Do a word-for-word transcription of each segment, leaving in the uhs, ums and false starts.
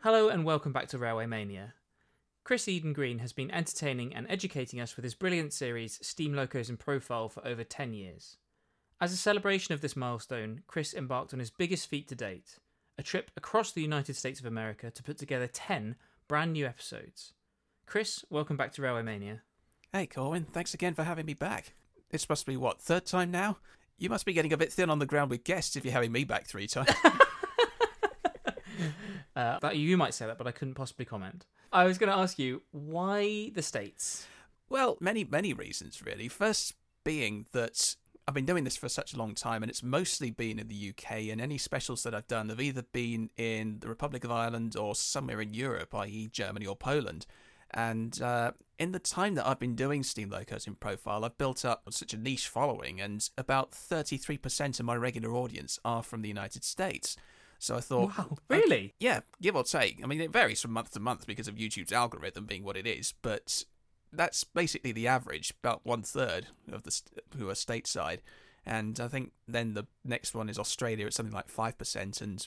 Hello and welcome back to Railway Mania. Chris Eden Green has been entertaining and educating us with his brilliant series Steam Locos in Profile for over ten years. As a celebration of this milestone, Chris embarked on his biggest feat to date, a trip across the United States of America to put together ten brand new episodes. Chris, welcome back to Railway Mania. Hey Corwin, thanks again for having me back. This must be, what, third time now? You must be getting a bit thin on the ground with guests if you're having me back three times. uh, that, you might say that, but I couldn't possibly comment. I was going to ask you, why the States? Well, many, many reasons, really. First being that I've been doing this for such a long time, and it's mostly been in the U K, and any specials that I've done have either been in the Republic of Ireland or somewhere in Europe, that is. Germany or Poland. And uh, in the time that I've been doing Steam Locos in Profile, I've built up such a niche following, and about thirty-three percent of my regular audience are from the United States. So I thought... Wow, really? I, yeah, give or take. I mean, it varies from month to month because of YouTube's algorithm being what it is, but that's basically the average, about one-third of the st- who are stateside. And I think then the next one is Australia, it's something like five percent, and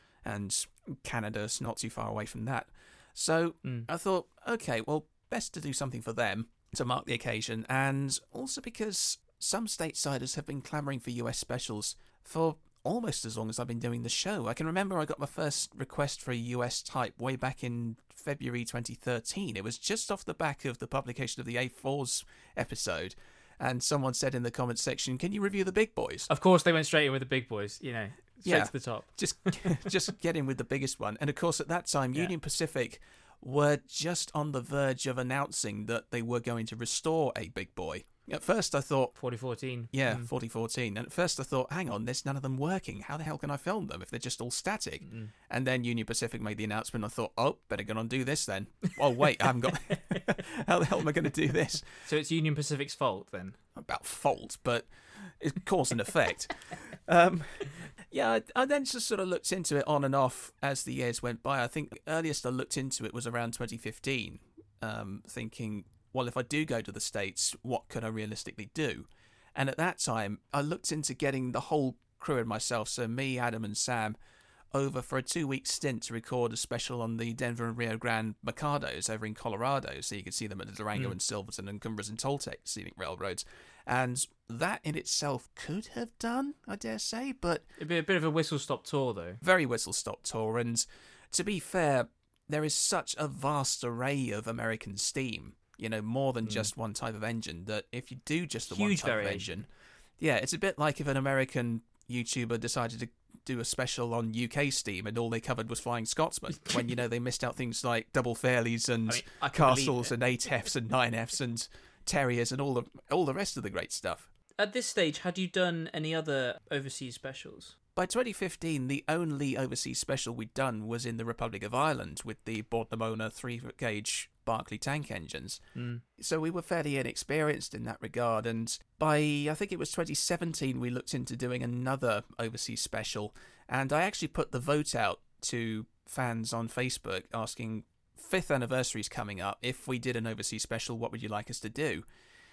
and Canada's not too far away from that. So mm. I thought, okay, well, best to do something for them to mark the occasion, and also because some statesiders have been clamouring for U S specials for almost as long as I've been doing the show. I can remember I got my first request for a U S type way back in February twenty thirteen. It was just off the back of the publication of the A fours episode, and someone said in the comments section, can you review the big boys? Of course, they went straight in with the big boys, you know. Straight yeah, to the top. just just get in with the biggest one. And of course, at that time, yeah. Union Pacific were just on the verge of announcing that they were going to restore a big boy. At first, I thought... forty fourteen. Yeah, mm. forty fourteen. And at first, I thought, hang on, there's none of them working. How the hell can I film them if they're just all static? Mm. And then Union Pacific made the announcement. I thought, oh, better get on and do this then. Oh, wait, I haven't got... How the hell am I going to do this? So it's Union Pacific's fault then? About fault, but it's cause and effect. um... Yeah, I, I then just sort of looked into it on and off as the years went by. I think the earliest I looked into it was around twenty fifteen, um, thinking, well, if I do go to the States, what could I realistically do? And at that time, I looked into getting the whole crew and myself, so me, Adam and Sam, over for a two-week stint to record a special on the Denver and Rio Grande Mercados over in Colorado, so you could see them at the Durango mm. and Silverton and Cumbres and Toltec scenic railroads. And that in itself could have done, I dare say, but... It'd be a bit of a whistle-stop tour, though. Very whistle-stop tour, and to be fair, there is such a vast array of American steam, you know, more than mm. just one type of engine, that if you do just the Huge one type variation. of engine... Yeah, it's a bit like if an American YouTuber decided to do a special on U K steam and all they covered was Flying Scotsman, when, you know, they missed out things like double Fairleys and I mean, I Castles and eight Fs and nine Fs and Terriers and all the all the rest of the great stuff. At this stage, had you done any other overseas specials? By twenty fifteen, the only overseas special we'd done was in the Republic of Ireland with the Bord Lamona three-gauge Barclay tank engines. Mm. So we were fairly inexperienced in that regard, and by, I think it was twenty seventeen, we looked into doing another overseas special, and I actually put the vote out to fans on Facebook asking, fifth anniversary's coming up, if we did an overseas special, what would you like us to do?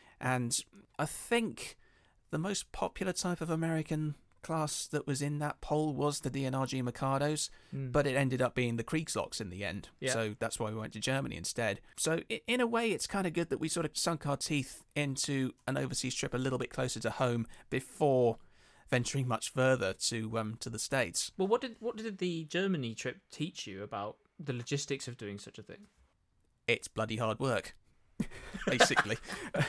And I think the most popular type of American class that was in that poll was the D N R G Mercados, mm. but it ended up being the Kriegslocks in the end. Yeah. So that's why we went to Germany instead. So in a way, it's kind of good that we sort of sunk our teeth into an overseas trip a little bit closer to home before venturing much further to um to the States. Well, what did what did the Germany trip teach you about the logistics of doing such a thing? It's bloody hard work. Basically.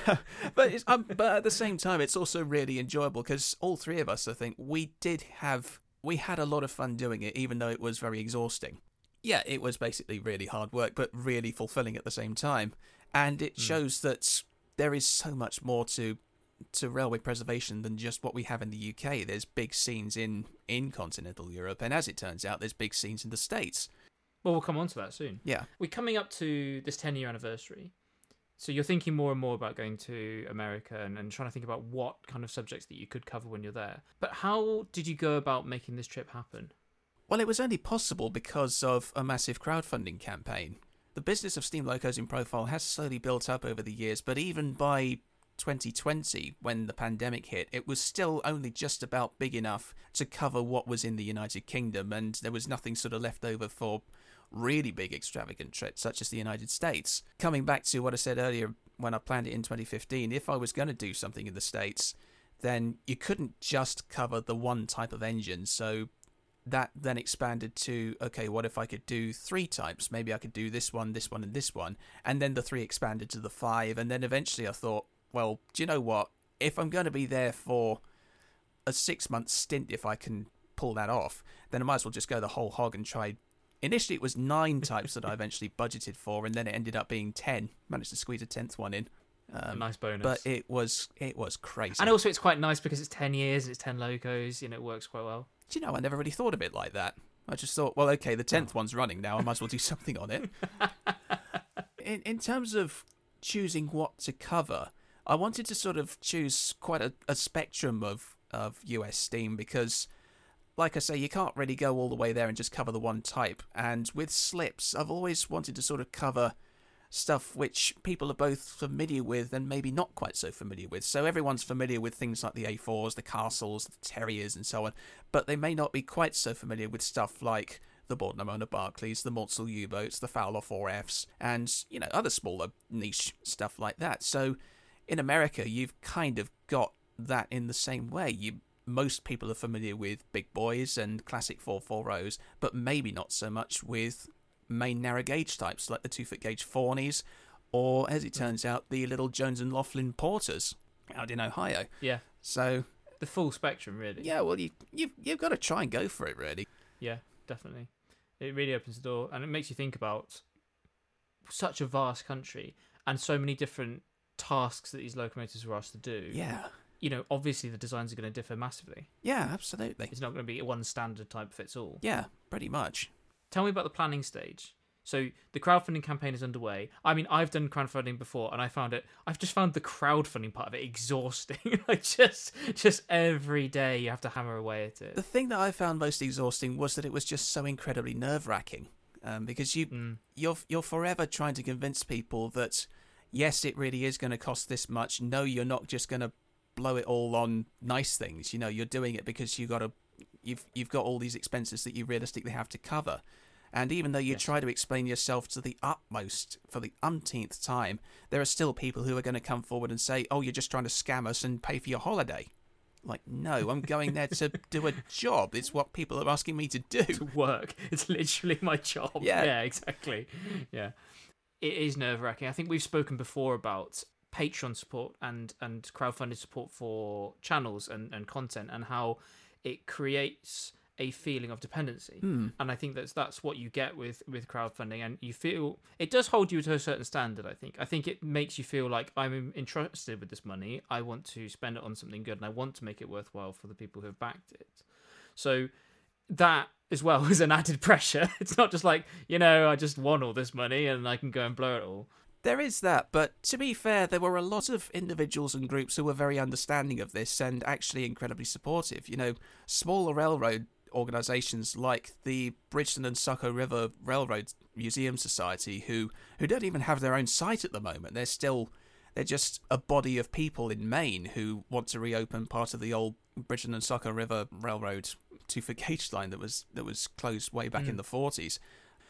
but it's, um, but at the same time, it's also really enjoyable because all three of us, I think, we did have we had a lot of fun doing it, even though it was very exhausting. Yeah, it was basically really hard work, but really fulfilling at the same time. And it mm. shows that there is so much more to to railway preservation than just what we have in the U K. There's big scenes in in continental Europe, and as it turns out, there's big scenes in the States. Well, we'll come on to that soon. Yeah, we're coming up to this ten-year anniversary. So you're thinking more and more about going to America and, and trying to think about what kind of subjects that you could cover when you're there. But how did you go about making this trip happen? Well, it was only possible because of a massive crowdfunding campaign. The business of Steam Locos in Profile has slowly built up over the years, but even by twenty twenty, when the pandemic hit, it was still only just about big enough to cover what was in the United Kingdom, and there was nothing sort of left over for really big extravagant trips, such as the United States. Coming back to what I said earlier when I planned it in twenty fifteen, if I was going to do something in the States, then you couldn't just cover the one type of engine. So that then expanded to, okay, what if I could do three types? Maybe I could do this one, this one, and this one. And then the three expanded to the five. And then eventually I thought, well, do you know what? If I'm going to be there for a six-month stint, if I can pull that off, then I might as well just go the whole hog and try. Initially, it was nine types that I eventually budgeted for, and then it ended up being ten. Managed to squeeze a tenth one in. Um, a nice bonus. But it was it was crazy. And also, it's quite nice because it's ten years, it's ten locos, you know, it works quite well. Do you know, I never really thought of it like that. I just thought, well, okay, the tenth one's running now. I might as well do something on it. in in terms of choosing what to cover, I wanted to sort of choose quite a, a spectrum of, of U S Steam because, like I say, you can't really go all the way there and just cover the one type. And with slips, I've always wanted to sort of cover stuff which people are both familiar with and maybe not quite so familiar with. So everyone's familiar with things like the A fours, the Castles, the Terriers and so on, but they may not be quite so familiar with stuff like the Bord-Namona Barclays, the Mortsel U-boats, the Fowler four Fs, and, you know, other smaller niche stuff like that. So in America, you've kind of got that in the same way. You most people are familiar with big boys and classic four forties, but maybe not so much with main narrow gauge types like the two foot gauge Fawneys, or as it turns out, the little Jones and Laughlin Porters out in Ohio. Yeah. So the full spectrum, really. Yeah, well, you you've you've got to try and go for it, really. Yeah, definitely. It really opens the door, and it makes you think about such a vast country and so many different tasks that these locomotives were asked to do. Yeah. You know, obviously the designs are going to differ massively. Yeah, absolutely. It's not going to be one standard type fits all. Yeah, pretty much. Tell me about the planning stage. So the crowdfunding campaign is underway. I mean, I've done crowdfunding before, and I found it. I've just found the crowdfunding part of it exhausting. Like just, just every day you have to hammer away at it. The thing that I found most exhausting was that it was just so incredibly nerve-wracking, um, because you, mm. you're you're forever trying to convince people that yes, it really is going to cost this much. No, you're not just going to blow it all on nice things. You know, you're doing it because you got to, you've you've got all these expenses that you realistically have to cover. And even though you yes. try to explain yourself to the utmost for the umpteenth time, there are still people who are going to come forward and say, oh, you're just trying to scam us and pay for your holiday. Like, no, I'm going there to do a job. It's what people are asking me to do. To work. It's literally my job. Yeah, yeah exactly. Yeah. It is nerve-wracking. I think we've spoken before about Patreon support and, and crowdfunded support for channels and, and content, and how it creates a feeling of dependency. Mm. And I think that's that's what you get with with crowdfunding, and you feel it does hold you to a certain standard. I think I think it makes you feel like I'm entrusted with this money, I want to spend it on something good, and I want to make it worthwhile for the people who have backed it. So that as well is an added pressure. It's not just like, you know, I just want all this money and I can go and blow it all. There is that, but to be fair, there were a lot of individuals and groups who were very understanding of this and actually incredibly supportive. You know, smaller railroad organisations like the Bridgeton and Saco River Railroad Museum Society, who who don't even have their own site at the moment. They're still they're just a body of people in Maine who want to reopen part of the old Bridgeton and Saco River Railroad two-foot gauge line that was that was closed way back mm. in the forties,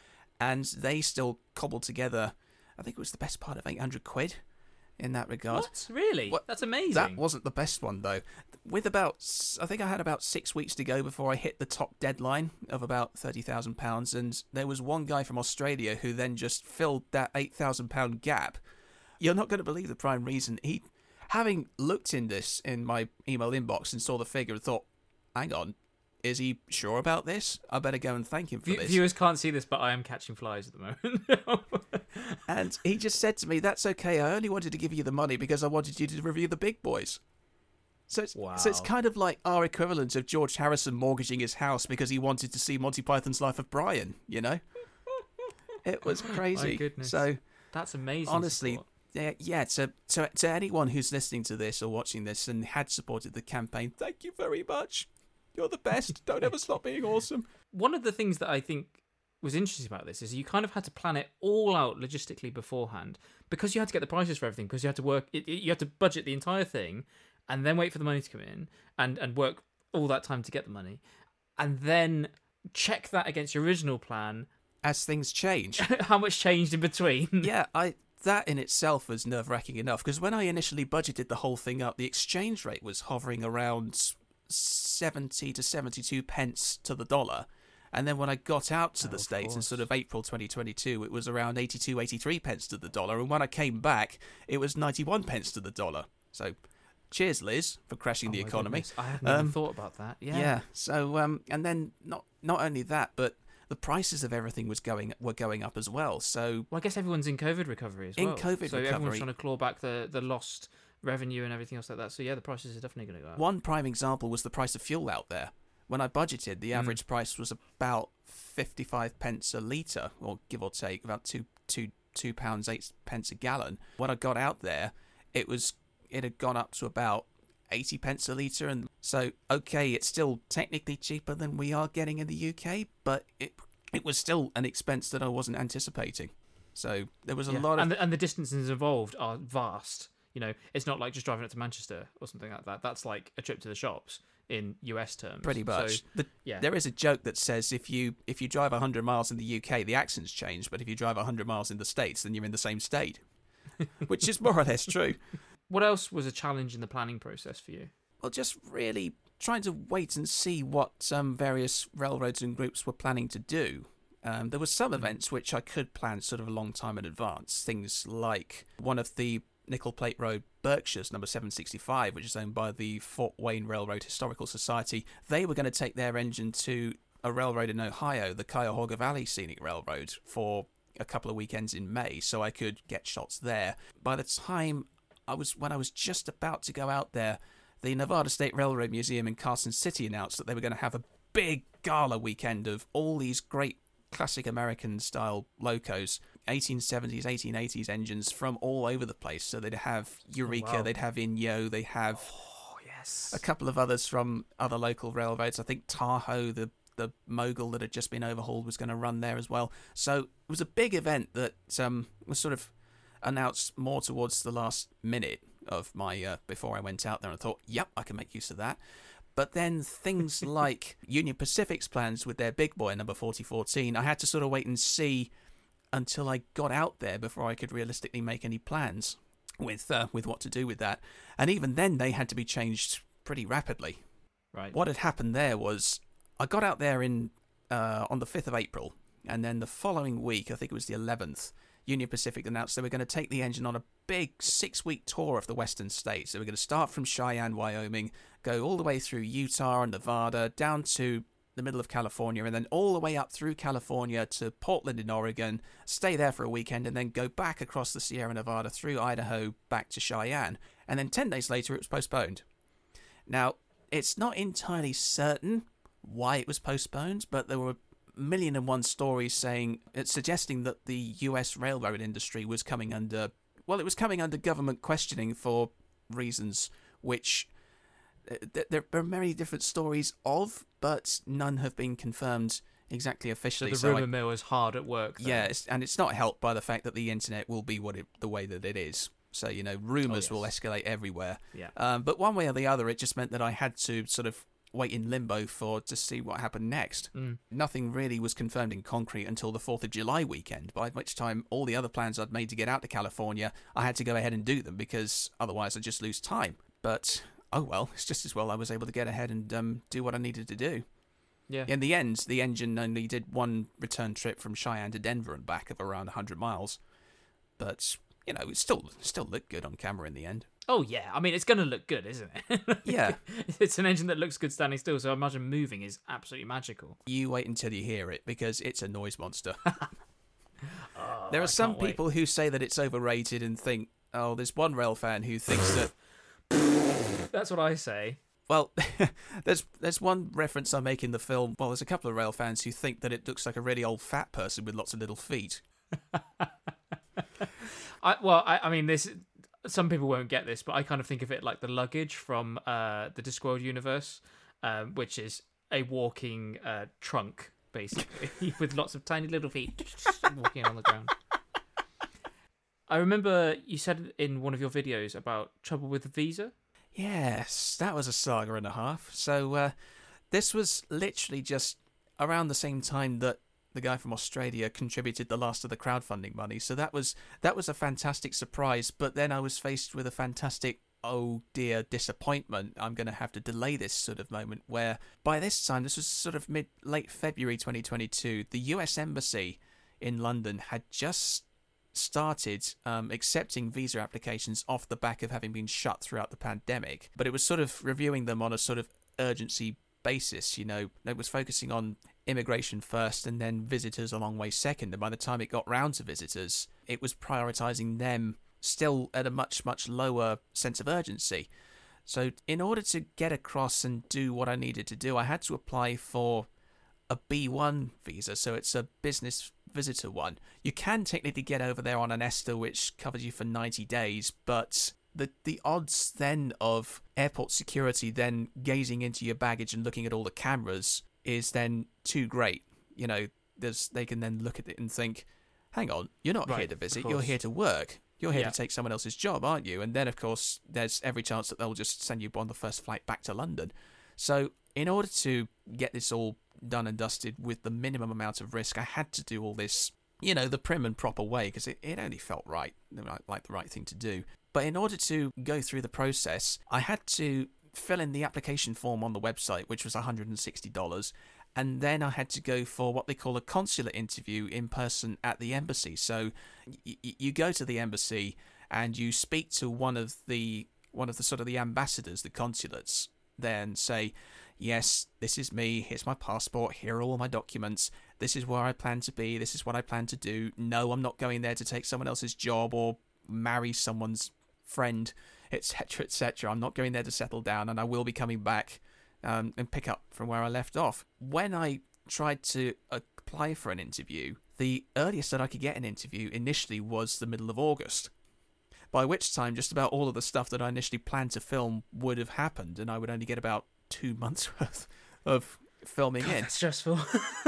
and they still cobbled together, I think it was the best part of eight hundred quid in that regard. What? Really? Well, that's amazing. That wasn't the best one, though. With about, I think I had about six weeks to go before I hit the top deadline of about thirty thousand pounds, and there was one guy from Australia who then just filled that eight thousand pound gap. You're not going to believe the prime reason. He, having looked in this in my email inbox and saw the figure and thought, hang on, is he sure about this? I better go and thank him for v- this. Viewers can't see this, but I am catching flies at the moment. And he just said to me, that's okay, I only wanted to give you the money because I wanted you to review the big boys. So it's, wow. so it's kind of like our equivalent of George Harrison mortgaging his house because he wanted to see Monty Python's Life of Brian, you know? It was crazy. My goodness. So that's amazing. Honestly, support. yeah, yeah to, to, to anyone who's listening to this or watching this and had supported the campaign, thank you very much. You're the best. Don't ever stop being awesome. One of the things that I think was interesting about this is you kind of had to plan it all out logistically beforehand, because you had to get the prices for everything, because you had to work, it, you had to budget the entire thing and then wait for the money to come in and, and work all that time to get the money, and then check that against your original plan as things change. How much changed in between? Yeah, I that in itself was nerve-wracking enough, because when I initially budgeted the whole thing up, the exchange rate was hovering around seventy to seventy-two pence to the dollar. And then when I got out to Oh, the of States in course. sort of April twenty twenty-two, it was around eighty-two, eighty-three pence to the dollar. And when I came back, it was ninety-one pence to the dollar. So cheers, Liz, for crashing Oh the my economy. goodness, I hadn't Um, even thought about that. Yeah. Yeah. So um, and then not not only that, but the prices of everything was going were going up as well. So Well, I guess everyone's in COVID recovery as In well. COVID so recovery- everyone's trying to claw back the, the lost revenue and everything else like that. So yeah, the prices are definitely going to go up. one prime example was the price of fuel out there. When I budgeted, the Mm. average price was about fifty-five pence a litre, or give or take, about two, two, two pounds eight pence a gallon. When I got out there, it was it had gone up to about eighty pence a litre, and so okay, it's still technically cheaper than we are getting in the U K, but it it was still an expense that I wasn't anticipating. So there was a Yeah. lot of and the, and the distances involved are vast. You know, it's not like just driving up to Manchester or something like that. That's like a trip to the shops in U S terms. pretty much. So, the, yeah. There is a joke that says if you if you drive one hundred miles in the U K, the accents change, but if you drive one hundred miles in the States, then you're in the same state, which is more or less true. What else was a challenge in the planning process for you? Well, just really trying to wait and see what um, various railroads and groups were planning to do. Um, there were some events which I could plan sort of a long time in advance. Things like one of the Nickel Plate Road Berkshires, number seven sixty-five, which is owned by the Fort Wayne Railroad Historical Society. They were going to take their engine to a railroad in Ohio, the Cuyahoga Valley Scenic Railroad, for a couple of weekends in May, so I could get shots there. By the time I was, when I was just about to go out there, the Nevada State Railroad Museum in Carson City announced that they were going to have a big gala weekend of all these great classic American-style locos, eighteen seventies, eighteen eighties engines from all over the place. So they'd have Eureka, Oh, wow. they'd have Inyo, they have Oh, yes. a couple of others from other local railroads. I think Tahoe, the the mogul that had just been overhauled, was going to run there as well. So it was a big event that um, was sort of announced more towards the last minute of my uh, before I went out there, and I thought, yep, I can make use of that. But then things like Union Pacific's plans with their big boy number forty fourteen, I had to sort of wait and see until I got out there before I could realistically make any plans with uh, with what to do with that. And even then, they had to be changed pretty rapidly. Right. What had happened there was I got out there in uh, on the fifth of April, and then the following week, I think it was the eleventh, Union Pacific announced they were going to take the engine on a big six-week tour of the western states. They were going to start from Cheyenne, Wyoming, go all the way through Utah and Nevada, down to the middle of California, and then all the way up through California to Portland in Oregon, stay there for a weekend, and then go back across the Sierra Nevada through Idaho back to Cheyenne. And then ten days later, it was postponed. Now, it's not entirely certain why it was postponed, but there were a million and one stories saying, it's suggesting that the U S railroad industry was coming under, well, it was coming under government questioning for reasons which uh, th- there are many different stories of, but none have been confirmed exactly So officially. the So rumour I- mill is hard at work. Then. yeah, it's, and it's not helped by the fact that the internet will be what it, the way that it is. So, you know, rumours Oh, will yes. escalate everywhere. Yeah. Um, but one way or the other, it just meant that I had to sort of wait in limbo for to see what happened next. Mm. Nothing really was confirmed in concrete until the fourth of July weekend, by which time all the other plans I'd made to get out to California, I had to go ahead and do them because otherwise I'd just lose time. But, oh well, it's just as well I was able to get ahead and um, do what I needed to do. Yeah. In the end, the engine only did one return trip from Cheyenne to Denver and back of around one hundred miles. But, you know, it still still looked good on camera in the end. Oh yeah, I mean it's going to look good, isn't it? Yeah. It's an engine that looks good standing still, so I imagine moving is absolutely magical. You wait until you hear it, because it's a noise monster. Oh, There are I some can't wait. people who say that it's overrated and think, oh, there's one rail fan who thinks that, That's what I say. well, there's there's one reference I make in the film. Well, there's a couple of rail fans who think that it looks like a really old fat person with lots of little feet. I well, I, I mean this. Some people won't get this, but I kind of think of it like the luggage from uh, the Discworld universe, um, which is a walking uh, trunk, basically, with lots of tiny little feet walking on the ground. I remember you said in one of your videos about trouble with the visa. Yes, that was a saga and a half. So uh, this was literally just around the same time that the guy from Australia contributed the last of the crowdfunding money. So that was that was a fantastic surprise. But then I was faced with a fantastic, oh dear, disappointment. I'm going to have to delay this sort of moment where by this time, this was sort of mid late February twenty twenty-two, the U S Embassy in London had just started um, accepting visa applications off the back of having been shut throughout the pandemic. But it was sort of reviewing them on a sort of urgency basis. You know, it was focusing on immigration first and then visitors a long way second. And by the time it got round to visitors, it was prioritising them still at a much, much lower sense of urgency. So in order to get across and do what I needed to do, I had to apply for a B one visa, so it's a business visitor one. You can technically get over there on an ESTA, which covers you for ninety days, but the the odds then of airport security then gazing into your baggage and looking at all the cameras is then too great. You know, there's they can then look at it and think, hang on, you're not Right, here to visit, of you're course. here to work. You're here Yeah. to take someone else's job, aren't you? And then, of course, there's every chance that they'll just send you on the first flight back to London. So in order to get this all done and dusted with the minimum amount of risk, I had to do all this, you know, the prim and proper way, because it, it only felt right, like, like the right thing to do. But in order to go through the process, I had to fill in the application form on the website, which was one hundred sixty dollars. And then I had to go for what they call a consular interview in person at the embassy. So y- y- you go to the embassy and you speak to one of the one of the sort of the ambassadors, the consulates, then say, yes, this is me, here's my passport, here are all my documents, this is where I plan to be, this is what I plan to do. No, I'm not going there to take someone else's job or marry someone's friend, etc, et cetera. I'm not going there to settle down, and I will be coming back um, and pick up from where I left off. When I tried to apply for an interview, the earliest that I could get an interview initially was the middle of August, by which time just about all of the stuff that I initially planned to film would have happened, and I would only get about two months worth of filming God, in. that's stressful.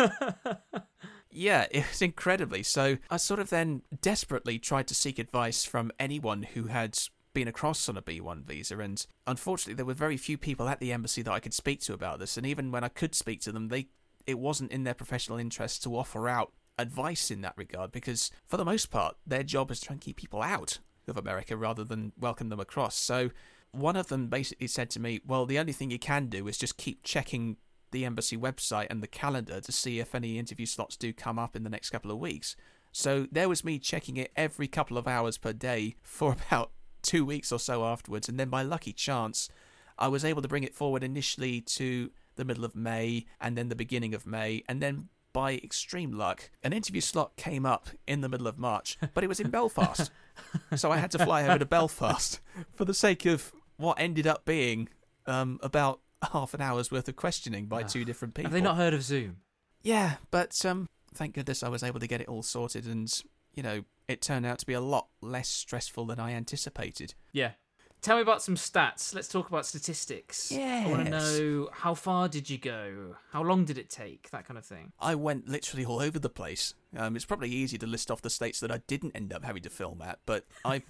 Yeah, it was incredibly. So I sort of then desperately tried to seek advice from anyone who had been across on a B one visa, and unfortunately there were very few people at the embassy that I could speak to about this, and even when I could speak to them, they it wasn't in their professional interest to offer out advice in that regard, because for the most part their job is to try and keep people out of America rather than welcome them across. So one of them basically said to me, well, the only thing you can do is just keep checking the embassy website and the calendar to see if any interview slots do come up in the next couple of weeks. So there was me checking it every couple of hours per day for about two weeks or so afterwards, and then by lucky chance I was able to bring it forward initially to the middle of May and then the beginning of May, and then by extreme luck an interview slot came up in the middle of March, but it was in Belfast. So I had to fly over to Belfast for the sake of what ended up being um, about half an hour's worth of questioning by Ugh. two different people. Have they not heard of Zoom? Yeah, but um, thank goodness I was able to get it all sorted, and, you know, it turned out to be a lot less stressful than I anticipated. Yeah. Tell me about some stats. Let's talk about statistics. I want to Yes. know, how far did you go? How long did it take? That kind of thing. I went literally all over the place. Um, it's probably easy to list off the states that I didn't end up having to film at, but I,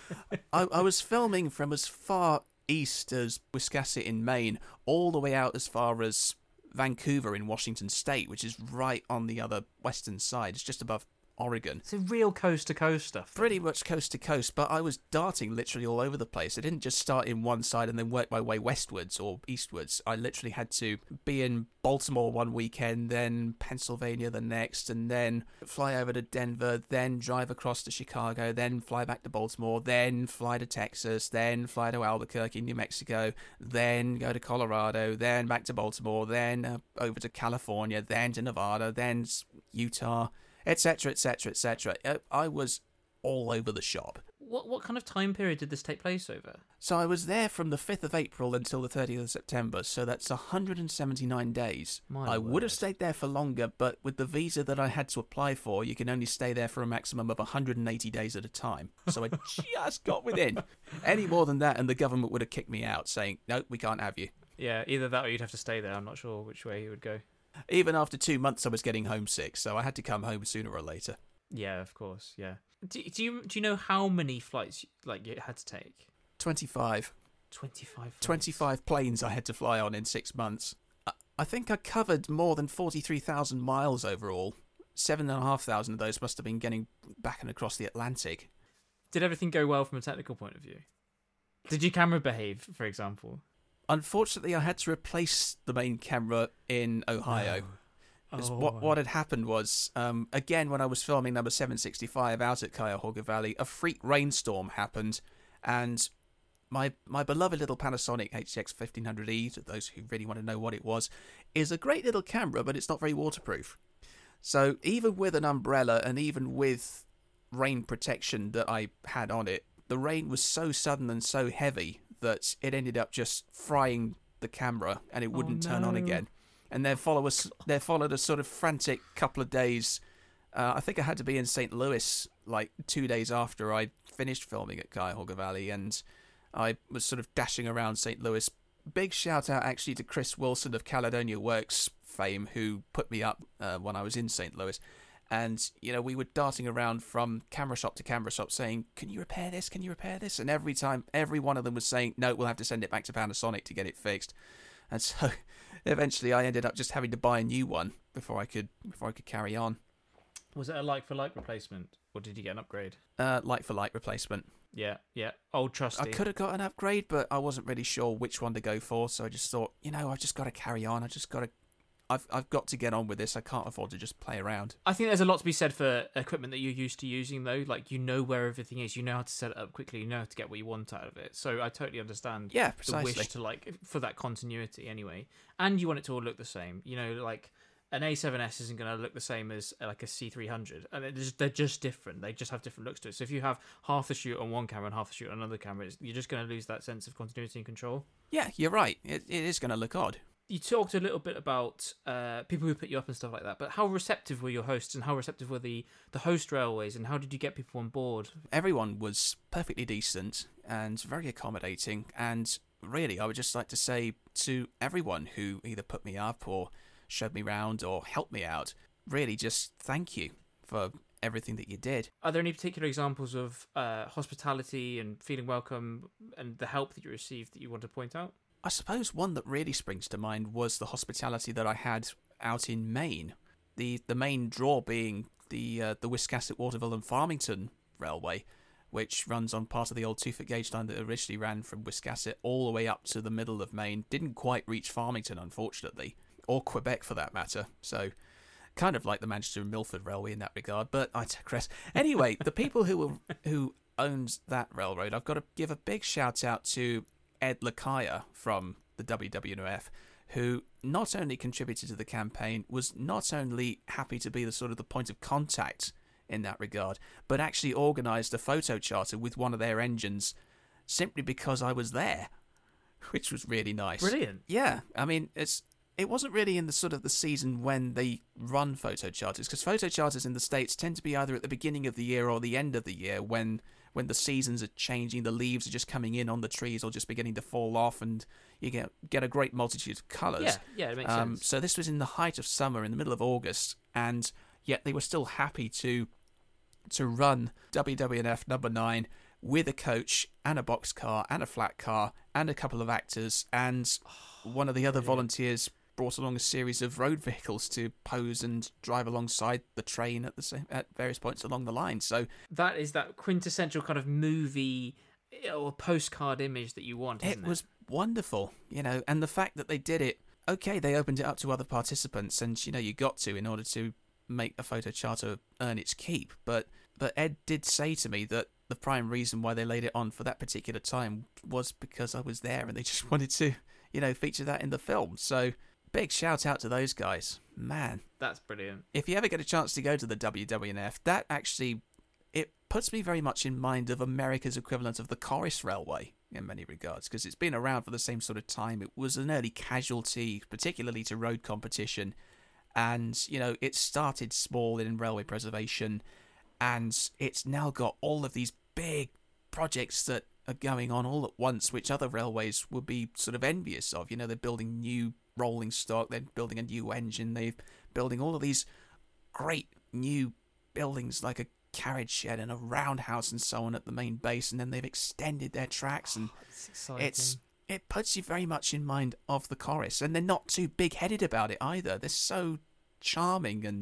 I, I was filming from as far east as Wiscasset in Maine, all the way out as far as Vancouver in Washington State, which is right on the other western side. It's just above Oregon. It's a real coast-to-coast stuff. Pretty much coast to coast, but I was darting literally all over the place. I didn't just start in one side and then work my way westwards or eastwards. I literally had to be in Baltimore one weekend, then Pennsylvania the next, and then fly over to Denver, then drive across to Chicago, then fly back to Baltimore, then fly to Texas, then fly to Albuquerque, New Mexico, then go to Colorado, then back to Baltimore, then uh, over to California, then to Nevada, then s- Utah, etc, etc, et cetera. I was all over the shop. What what kind of time period did this take place over? So I was there from the fifth of April until the thirtieth of September, so that's one hundred seventy-nine days. My I would have word. stayed there for longer, but with the visa that I had to apply for, you can only stay there for a maximum of one hundred eighty days at a time. So I just got within. Any more than that and the government would have kicked me out, saying, no, we can't have you. Yeah, either that or you'd have to stay there. I'm not sure which way you would go. Even after two months I was getting homesick, so I had to come home sooner or later. Yeah, of course. Yeah. Do, do you do you know how many flights like you had to take? twenty-five. Twenty-five. Flights. twenty-five planes I had to fly on in six months. I, I think I covered more than forty-three thousand miles overall seven and a half thousand of those must have been getting back and across the Atlantic. Did everything go well from a technical point of view? Did your camera behave, for example? Unfortunately, I had to replace the main camera in Ohio. No. Because Oh. what, what had happened was, um, again, when I was filming number seven sixty-five out at Cuyahoga Valley, a freak rainstorm happened, and my my beloved little Panasonic H D X fifteen hundred E, to those who really want to know what it was, is a great little camera, but it's not very waterproof. So even with an umbrella and even with rain protection that I had on it, the rain was so sudden and so heavy that it ended up just frying the camera, and it wouldn't Oh, turn on no. again. And there followed a, there followed a sort of frantic couple of days. Uh, I think I had to be in Saint Louis like two days after I finished filming at Cuyahoga Valley, and I was sort of dashing around Saint Louis. Big shout out actually to Chris Wilson of Caledonia Works fame, who put me up uh, when I was in Saint Louis. And, you know, we were darting around from camera shop to camera shop saying, can you repair this? Can you repair this? And every time, every one of them was saying, no, we'll have to send it back to Panasonic to get it fixed. And so eventually I ended up just having to buy a new one before I could before I could carry on. Was it a like-for-like replacement, or did you get an upgrade? Uh, like for like replacement. Yeah, yeah. Old trusty. I could have got an upgrade, but I wasn't really sure which one to go for. So I just thought, you know, I've just got to carry on. I just got to, I've I've got to get on with this. I can't afford to just play around. I think there's a lot to be said for equipment that you're used to using, though. Like, you know where everything is. You know how to set it up quickly. You know how to get what you want out of it. So I totally understand Yeah, the precisely. wish to, like, for that continuity anyway. And you want it to all look the same. You know, like, an A seven S isn't going to look the same as, uh, like, a C three hundred. And they're just, they're just different. They just have different looks to it. So if you have half the shoot on one camera and half the shoot on another camera, it's, you're just going to lose that sense of continuity and control. Yeah, you're right. It it is going to look odd. You talked a little bit about uh, people who put you up and stuff like that, but how receptive were your hosts, and how receptive were the, the host railways, and how did you get people on board? Everyone was perfectly decent and very accommodating, and really I would just like to say to everyone who either put me up or showed me round or helped me out, really just thank you for everything that you did. Are there any particular examples of uh, hospitality and feeling welcome and the help that you received that you want to point out? I suppose one that really springs to mind was the hospitality that I had out in Maine. The the main draw being the uh, the Wiscasset, Waterville and Farmington Railway, which runs on part of the old two-foot gauge line that originally ran from Wiscasset all the way up to the middle of Maine. Didn't quite reach Farmington, unfortunately, or Quebec for that matter. So kind of like the Manchester and Milford Railway in that regard, but I digress. Anyway, the people who were, who owned that railroad, I've got to give a big shout out to Ed Lakaya from the W W N F, who not only contributed to the campaign, was not only happy to be the sort of the point of contact in that regard, but actually organised a photo charter with one of their engines simply because I was there, which was really nice. Brilliant. Yeah, I mean, it's it wasn't really in the sort of the season when they run photo charters, because photo charters in the States tend to be either at the beginning of the year or the end of the year when when the seasons are changing, the leaves are just coming in on the trees or just beginning to fall off, and you get get a great multitude of colours. Yeah, yeah, it makes Um, sense. so this was in the height of summer, in the middle of August, and yet they were still happy to to run W W N F number nine with a coach and a box car and a flat car and a couple of actors, and one of the other volunteers brought along a series of road vehicles to pose and drive alongside the train at the same at various points along the line. So That is that quintessential kind of movie or postcard image that you want, isn't it it? was wonderful, you know, and the fact that they did it, okay, they opened it up to other participants, and, you know, you got to in order to make a photo charter earn its keep, but but Ed did say to me that the prime reason why they laid it on for that particular time was because I was there, and they just wanted to, you know, feature that in the film. So big shout out to those guys. Man, That's brilliant. if you ever get a chance to go to the W W N F, that actually, it puts me very much in mind of America's equivalent of the Corris Railway in many regards, because it's been around for the same sort of time. It was an early casualty, particularly to road competition, and, you know, it started small in railway preservation, and it's now got all of these big projects that are going on all at once, which other railways would be sort of envious of. You know, they're building new rolling stock, they're building a new engine, they're building all of these great new buildings like a carriage shed and a roundhouse and so on at the main base, and then they've extended their tracks, and It's exciting. it's it puts you very much in mind of the Corris, and they're not too big-headed about it either. They're so charming and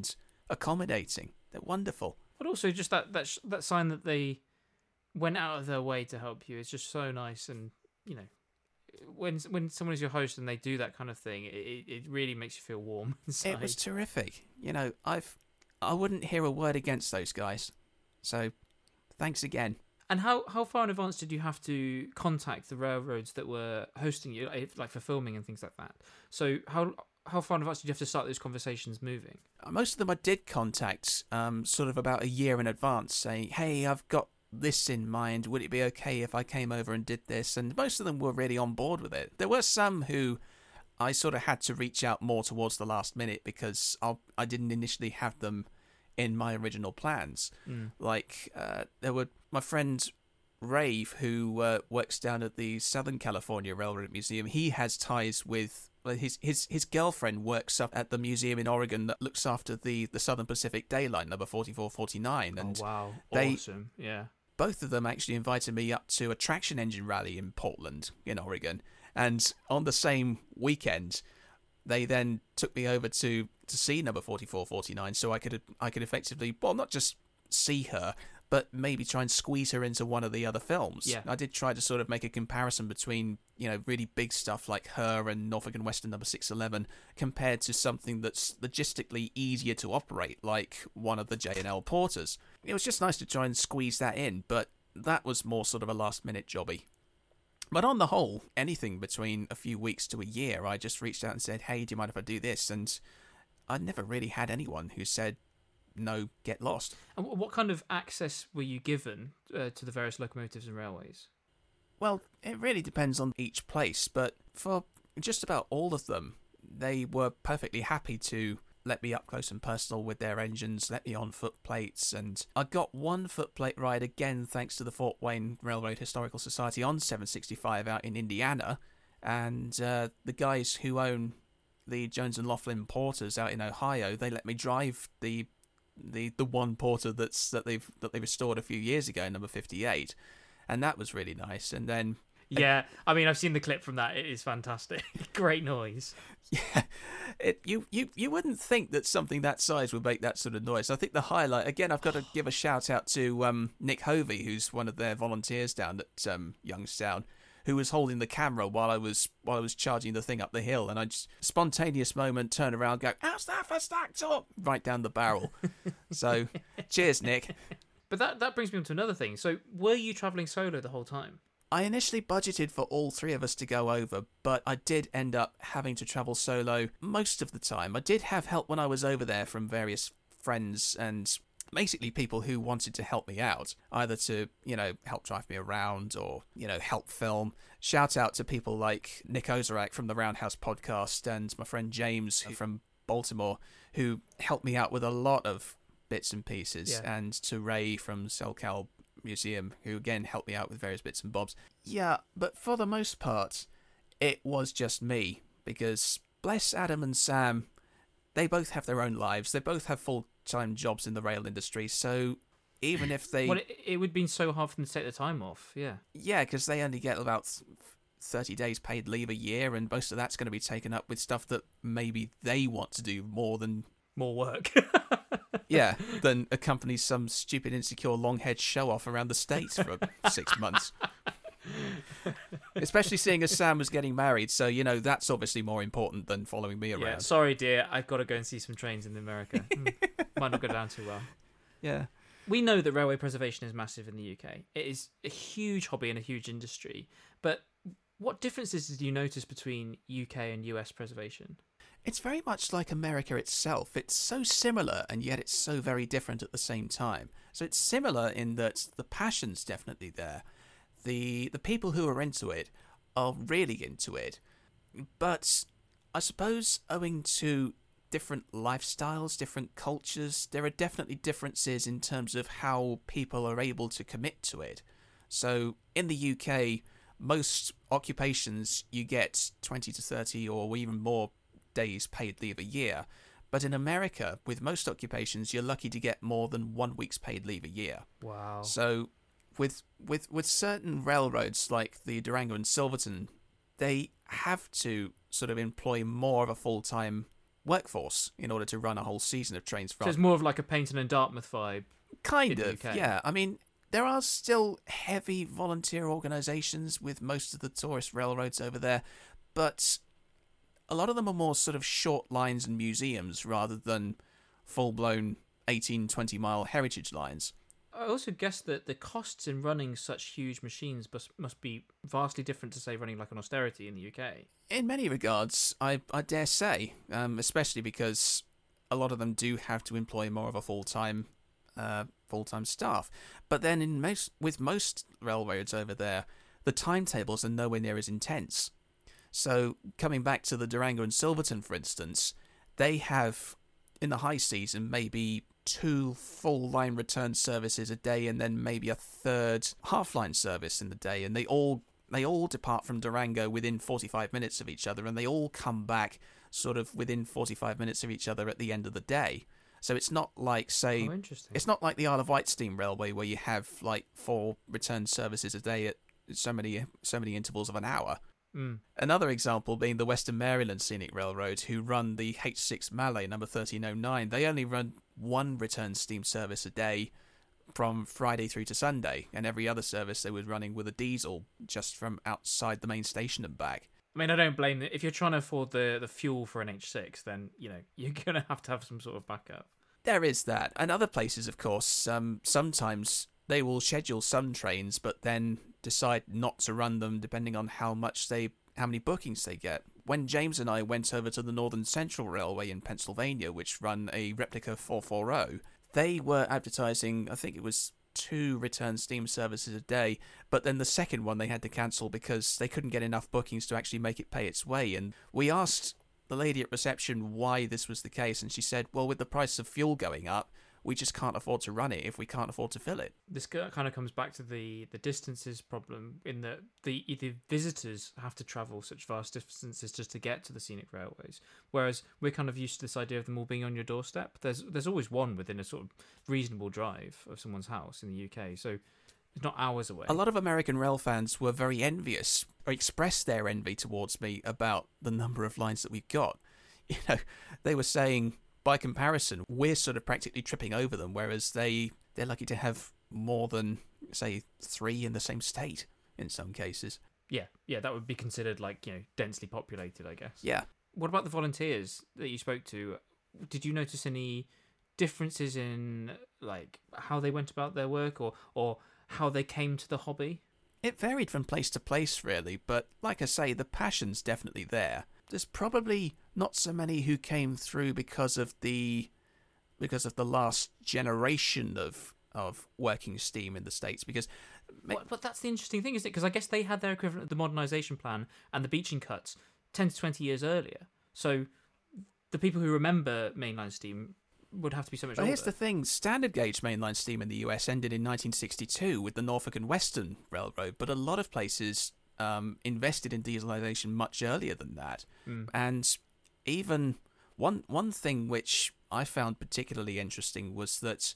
accommodating. They're wonderful. But also just that that sh- that sign that they went out of their way to help you is just so nice. And you know, when when someone is your host and they do that kind of thing, it it really makes you feel warm inside. It was terrific. You know, I've I wouldn't hear a word against those guys. So, thanks again. And how, how far in advance did you have to contact the railroads that were hosting you, like for filming and things like that? So how how far in advance did you have to start those conversations moving? Most of them I did contact um, sort of about a year in advance, saying, hey, I've got this in mind. Would it be okay if I came over and did this? And most of them were really on board with it. There were some who I sort of had to reach out more towards the last minute because I'll, I didn't initially have them in my original plans. Mm. Like, uh, there were my friend Rave, who uh, works down at the Southern California Railroad Museum. He has ties with well, his his his girlfriend works up at the museum in Oregon that looks after the, the Southern Pacific Day Line, number forty-four forty-nine. And oh wow, they, awesome! Yeah, both of them actually invited me up to a traction engine rally in Portland, in Oregon, and on the same weekend, they then took me over to, to see number forty-four forty-nine, so I could I could effectively, well, not just see her, but maybe try and squeeze her into one of the other films. Yeah. I did try to sort of make a comparison between, you know, really big stuff like her and Norfolk and Western number six eleven compared to something that's logistically easier to operate, like one of the J and L Porters. It was just nice to try and squeeze that in, but that was more sort of a last-minute jobby. But on the whole, anything between a few weeks to a year, I just reached out and said, hey, do you mind if I do this? And I never really had anyone who said, no, get lost. And what kind of access were you given uh, to the various locomotives and railways? Well, it really depends on each place, but for just about all of them, they were perfectly happy to let me up close and personal with their engines, let me on footplates, and I got one footplate ride again thanks to the Fort Wayne Railroad Historical Society on seven sixty-five out in Indiana, and uh, the guys who own the Jones and Laughlin Porters out in Ohio, they let me drive the the the one Porter that's that they've that they restored a few years ago, number fifty-eight, and that was really nice. And then yeah, I mean, I've seen the clip from that. It is fantastic. Great noise. Yeah, it, you you you wouldn't think that something that size would make that sort of noise. I think the highlight again, I've got to give a shout out to um, Nick Hovey, who's one of their volunteers down at um, Youngstown, who was holding the camera while I was while I was charging the thing up the hill, and I just spontaneous moment turn around, go, how's that for stack talk? Right down the barrel. So, cheers, Nick. But that that brings me on to another thing. So, were you travelling solo the whole time? I initially budgeted for all three of us to go over, but I did end up having to travel solo most of the time. I did have help when I was over there from various friends and basically people who wanted to help me out, either to, you know, help drive me around or, you know, help film. Shout out to people like Nick Ozerak from the Roundhouse podcast and my friend James from Baltimore, who helped me out with a lot of bits and pieces, yeah. and to Ray from SoCal Museum, who again helped me out with various bits and bobs. Yeah, but for the most part, it was just me, because bless Adam and Sam, they both have their own lives. They both have full-time jobs in the rail industry, so even if they... Well, it, it would have been so hard for them to take the time off, yeah. Yeah, because they only get about thirty days paid leave a year, and most of that's going to be taken up with stuff that maybe they want to do more than... More work. Yeah, than accompany some stupid, insecure, long-haired show-off around the States for six months. Especially seeing as Sam was getting married, so, you know, that's obviously more important than following me around. Yeah, sorry, dear, I've got to go and see some trains in America. Mm, might not go down too well. Yeah. We know that railway preservation is massive in the U K. It is a huge hobby and a huge industry. But what differences did you notice between U K and U S preservation? It's very much like America itself. It's so similar, and yet it's so very different at the same time. So it's similar in that the passion's definitely there. The the people who are into it are really into it. But I suppose owing to different lifestyles, different cultures, there are definitely differences in terms of how people are able to commit to it. So in the U K, most occupations you get twenty to thirty or even more days paid leave a year, but in America, with most occupations, you're lucky to get more than one week's paid leave a year. Wow. So with with with certain railroads like the Durango and Silverton, they have to sort of employ more of a full-time workforce in order to run a whole season of trains from. So it's more of like a Paignton and Dartmouth vibe. Kind of, yeah. I mean, there are still heavy volunteer organisations with most of the tourist railroads over there, but a lot of them are more sort of short lines and museums rather than full-blown eighteen, twenty mile heritage lines. I also guess that the costs in running such huge machines must, must be vastly different to, say, running like an austerity in the U K. In many regards, I, I dare say, um, especially because a lot of them do have to employ more of a full-time uh, full-time staff. But then in most with most railroads over there, the timetables are nowhere near as intense. So coming back to the Durango and Silverton, for instance, they have, in the high season, maybe two full-line return services a day and then maybe a third half-line service in the day. And they all they all depart from Durango within forty-five minutes of each other, and they all come back sort of within forty-five minutes of each other at the end of the day. So it's not like, say, oh, interesting. It's not like the Isle of Wight Steam Railway where you have like four return services a day at so many so many intervals of an hour. Mm. Another example being the Western Maryland Scenic Railroad, who run the H six Mallet number thirteen oh nine. They only run one return steam service a day from Friday through to Sunday, and every other service they were running with a diesel just from outside the main station and back. I mean, I don't blame it. If you're trying to afford the, the fuel for an H six, then, you know, you're going to have to have some sort of backup. There is that. And other places, of course, um, sometimes they will schedule some trains, but then decide not to run them depending on how much they, how many bookings they get. When James and I went over to the Northern Central Railway in Pennsylvania, which run a replica four forty, they were advertising, I think it was two return steam services a day, but then the second one they had to cancel because they couldn't get enough bookings to actually make it pay its way. And we asked the lady at reception why this was the case, and she said, well, with the price of fuel going up, we just can't afford to run it if we can't afford to fill it. This kind of comes back to the, the distances problem, in that the, the visitors have to travel such vast distances just to get to the scenic railways, whereas we're kind of used to this idea of them all being on your doorstep. There's there's always one within a sort of reasonable drive of someone's house in the U K, so it's not hours away. A lot of American rail fans were very envious, or expressed their envy towards me about the number of lines that we've got. You know, they were saying, by comparison, we're sort of practically tripping over them, whereas they, they're lucky to have more than, say, three in the same state in some cases. Yeah, yeah, that would be considered, like, you know, densely populated, I guess. Yeah. What about the volunteers that you spoke to? Did you notice any differences in, like, how they went about their work, or, or how they came to the hobby? It varied from place to place, really, but like I say, the passion's definitely there. There's probably not so many who came through because of the because of the last generation of of working steam in the States. Because, but, but that's the interesting thing, isn't it? Because I guess they had their equivalent of the modernisation plan and the beaching cuts ten to twenty years earlier. So the people who remember mainline steam would have to be so much but older. Here's the thing: standard gauge mainline steam in the U S ended in nineteen sixty-two with the Norfolk and Western Railroad, but a lot of places Um, invested in dieselization much earlier than that. Mm. And even one one thing which I found particularly interesting was that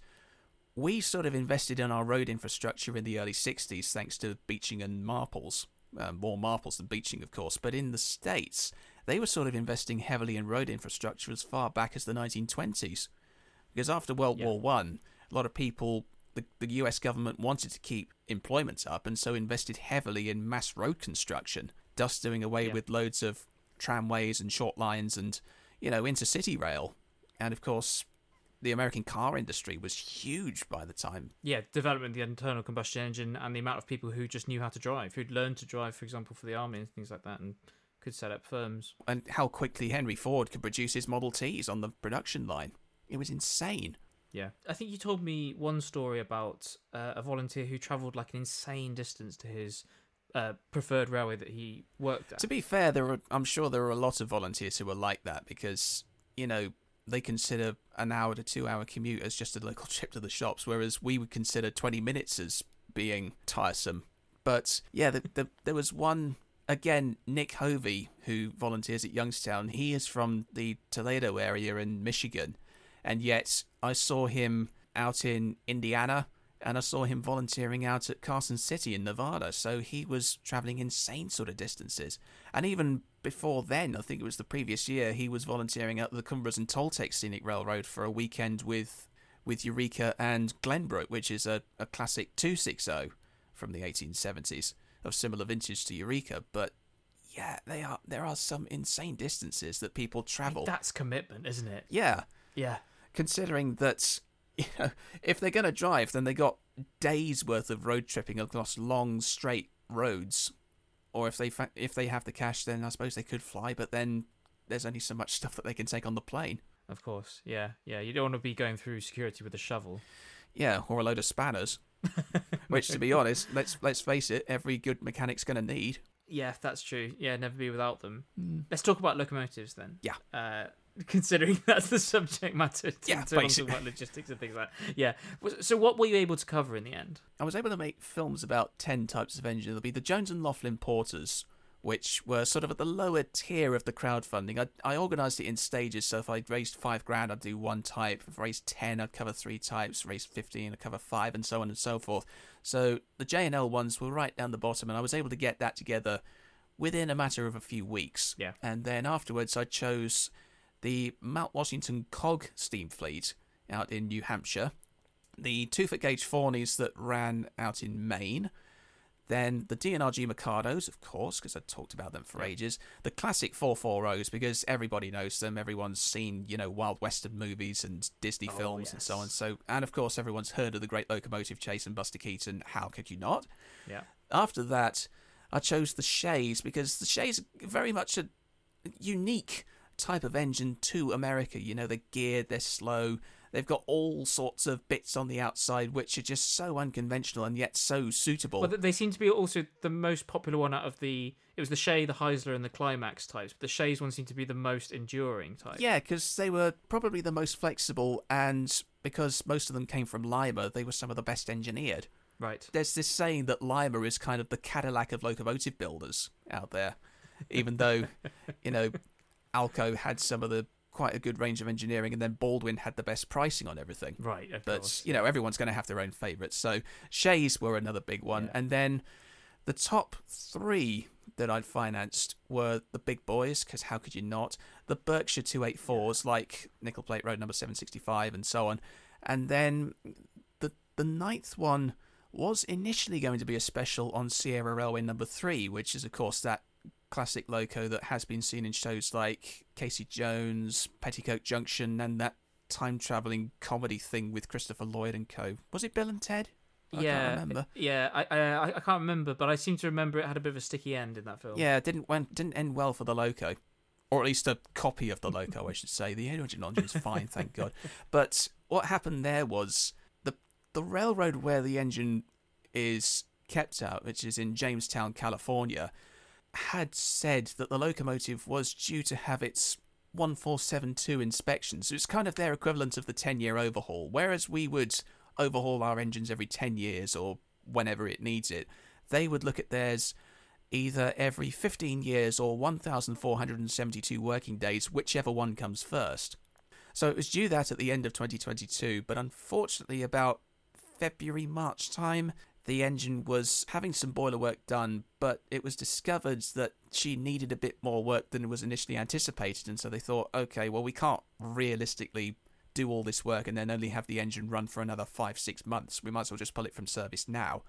we sort of invested in our road infrastructure in the early sixties thanks to beaching and marples. Uh, more marples than beaching, of course. But in the States, they were sort of investing heavily in road infrastructure as far back as the nineteen twenties. Because after World yeah. War One, a lot of people... The, the U S government wanted to keep employment up and so invested heavily in mass road construction, thus doing away yeah. with loads of tramways and short lines and, you know, intercity rail. And, of course, the American car industry was huge by the time. Yeah, development of the internal combustion engine and the amount of people who just knew how to drive, who'd learned to drive, for example, for the army and things like that, and could set up firms. And how quickly Henry Ford could produce his Model Ts on the production line. It was insane. Yeah. I think you told me one story about uh, a volunteer who travelled like an insane distance to his uh, preferred railway that he worked at. To be fair, there are, I'm sure there are a lot of volunteers who are like that because, you know, they consider an hour to two hour commute as just a local trip to the shops, whereas we would consider twenty minutes as being tiresome. But yeah, the, the, there was one, again, Nick Hovey, who volunteers at Youngstown. He is from the Toledo area in Michigan. And yet I saw him out in Indiana and I saw him volunteering out at Carson City in Nevada, so he was travelling insane sort of distances. And even before then, I think it was the previous year, he was volunteering at the Cumbres and Toltec Scenic Railroad for a weekend with with Eureka and Glenbrook, which is a, a classic two sixty from the eighteen seventies of similar vintage to Eureka. But yeah, they are there are some insane distances that people travel. That's commitment, isn't it? Yeah. Yeah. Considering that, you know, if they're going to drive, then they got days worth of road tripping across long, straight roads. Or if they fa- if they have the cash, then I suppose they could fly, but then there's only so much stuff that they can take on the plane. Of course, yeah. Yeah, you don't want to be going through security with a shovel. Yeah, or a load of spanners. Which, to be honest, let's let's face it, every good mechanic's going to need. Yeah, that's true. Yeah, never be without them. Mm. Let's talk about locomotives then. Yeah. Uh, considering that's the subject matter. To, yeah, to talk about logistics and things like that. Yeah. So what were you able to cover in the end? I was able to make films about ten types of engine. There'll be the Jones and Laughlin Porters, which were sort of at the lower tier of the crowdfunding. I, I organised it in stages, so if I raised five grand, I'd do one type. If I raised ten, I'd cover three types. Raised fifteen, I'd cover five, and so on and so forth. So the J and L ones were right down the bottom, and I was able to get that together within a matter of a few weeks. Yeah. And then afterwards, I chose the Mount Washington Cog steam fleet out in New Hampshire, the two-foot gauge Forneys that ran out in Maine, then the D N R G Mikados, of course, because I talked about them for yeah. ages. The classic four forties, because everybody knows them. Everyone's seen, you know, Wild Western movies and Disney oh, films yes. and so on. So, and of course, everyone's heard of the Great Locomotive Chase and Buster Keaton. How could you not? Yeah. After that, I chose the Shays because the Shays are very much a unique type of engine to America. You know, they're geared, they're slow. They've got all sorts of bits on the outside which are just so unconventional and yet so suitable. Well, they seem to be also the most popular one out of the... It was the Shay, the Heisler, and the Climax types. But the Shays one seemed to be the most enduring type. Yeah, because they were probably the most flexible, and because most of them came from Lima, they were some of the best engineered. Right. There's this saying that Lima is kind of the Cadillac of locomotive builders out there, even though, you know, Alco had some of the quite a good range of engineering, and then Baldwin had the best pricing on everything. Right, of but course. You know, everyone's going to have their own favourites. So Shays were another big one, yeah. And then the top three that I'd financed were the big boys, because how could you not? The Berkshire two eighty-fours, yeah. Like Nickel Plate Road number seven sixty-five and so on, and then the the ninth one was initially going to be a special on Sierra Railway number three, which is of course that classic loco that has been seen in shows like Casey Jones, Petticoat Junction, and that time-travelling comedy thing with Christopher Lloyd and co. Was it Bill and Ted? I yeah, can't remember. Yeah, I, I I can't remember, but I seem to remember it had a bit of a sticky end in that film. Yeah, it didn't went, didn't end well for the loco, or at least a copy of the loco, I should say. The original engine is fine, thank God. But what happened there was the the railroad where the engine is kept at, which is in Jamestown, California, had said that the locomotive was due to have its one four seven two inspection. So it's kind of their equivalent of the ten-year overhaul. Whereas we would overhaul our engines every ten years or whenever it needs it, they would look at theirs either every fifteen years or one thousand four hundred seventy-two working days, whichever one comes first. So it was due that at the end of twenty twenty-two, but unfortunately about February, March time, the engine was having some boiler work done, but it was discovered that she needed a bit more work than was initially anticipated, and so they thought, okay, well, we can't realistically do all this work and then only have the engine run for another five, six months. We might as well just pull it from service now.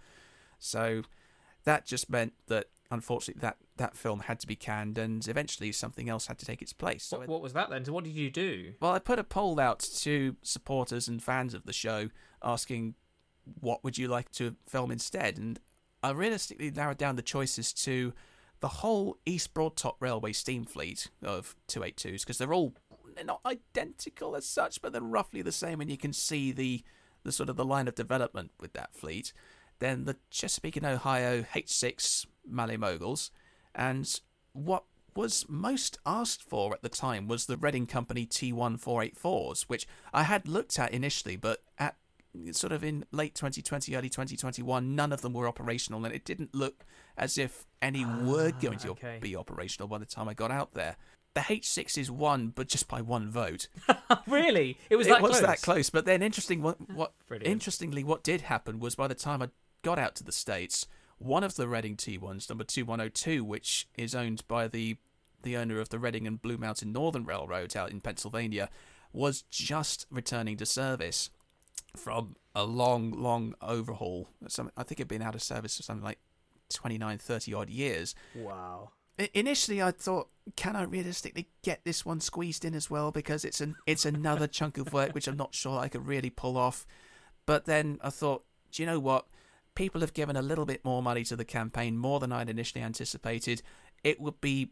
So that just meant that, unfortunately, that, that film had to be canned, and eventually something else had to take its place. So what, what was that then? So what did you do? Well, I put a poll out to supporters and fans of the show asking, what would you like to film instead? And I realistically narrowed down the choices to the whole East Broadtop Railway steam fleet of two eighty-twos, because they're all they're not identical as such, but they're roughly the same, and you can see the the sort of the line of development with that fleet. Then the Chesapeake and Ohio H six Mallee Moguls, and what was most asked for at the time was the Reading Company T one four eighty-fours, which I had looked at initially, but at sort of in late twenty twenty, early twenty twenty-one, none of them were operational, and it didn't look as if any ah, were going to okay. be operational by the time I got out there. the H sixes won, but just by one vote. Really? It was that it was close? that close. But then, interesting, what, what Brilliant. interestingly, what did happen was by the time I got out to the States, one of the Reading T ones, number two one oh two, which is owned by the the owner of the Reading and Blue Mountain Northern Railroad out in Pennsylvania, was just returning to service from a long, long overhaul. Some, I think it'd been out of service for something like twenty-nine, thirty odd years. Wow. I- Initially, I thought, can I realistically get this one squeezed in as well? Because it's an it's another chunk of work which I'm not sure I could really pull off. But then I thought, do you know what? People have given a little bit more money to the campaign, more than I'd initially anticipated. It would be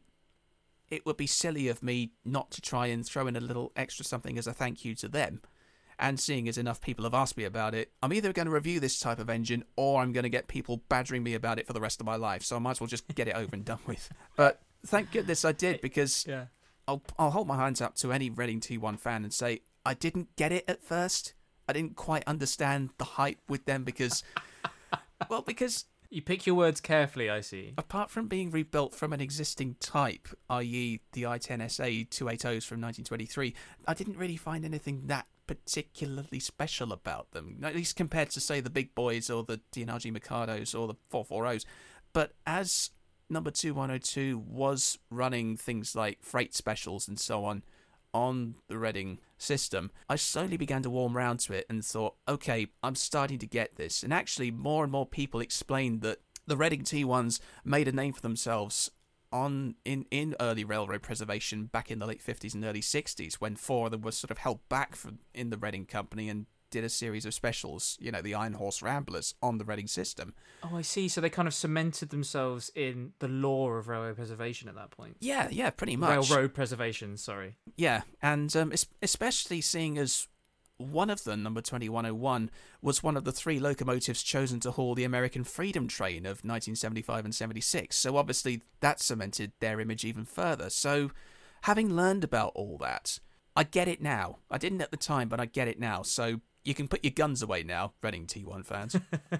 it would be silly of me not to try and throw in a little extra something as a thank you to them. And seeing as enough people have asked me about it, I'm either going to review this type of engine or I'm going to get people badgering me about it for the rest of my life. So I might as well just get it over and done with. But thank goodness I did, because Yeah. I'll I'll hold my hands up to any Reading T one fan and say I didn't get it at first. I didn't quite understand the hype with them because, well, because You pick your words carefully, I see. apart from being rebuilt from an existing type, that is the I ten S A two eighties from nineteen twenty-three, I didn't really find anything that particularly special about them, at least compared to, say, the big boys or the D N R G Mikados or the four forties. But as number two one oh two was running things like freight specials and so on on the Reading system, I slowly began to warm round to it and thought, okay, I'm starting to get this. And actually, more and more people explained that the Reading T ones made a name for themselves on in, in early railroad preservation back in the late fifties and early sixties, when four of them were sort of held back from in the Reading Company and did a series of specials, you know, the Iron Horse Ramblers on the Reading system. Oh, I see. So they kind of cemented themselves in the lore of railway preservation at that point. Yeah, yeah, pretty much. Railroad preservation, sorry. Yeah, and um, es- especially seeing as one of them, number twenty-one oh one, was one of the three locomotives chosen to haul the American Freedom Train of nineteen seventy-five and seventy-six. So obviously that cemented their image even further. So having learned about all that, I get it now. I didn't at the time, but I get it now. So you can put your guns away now, Reading T one fans.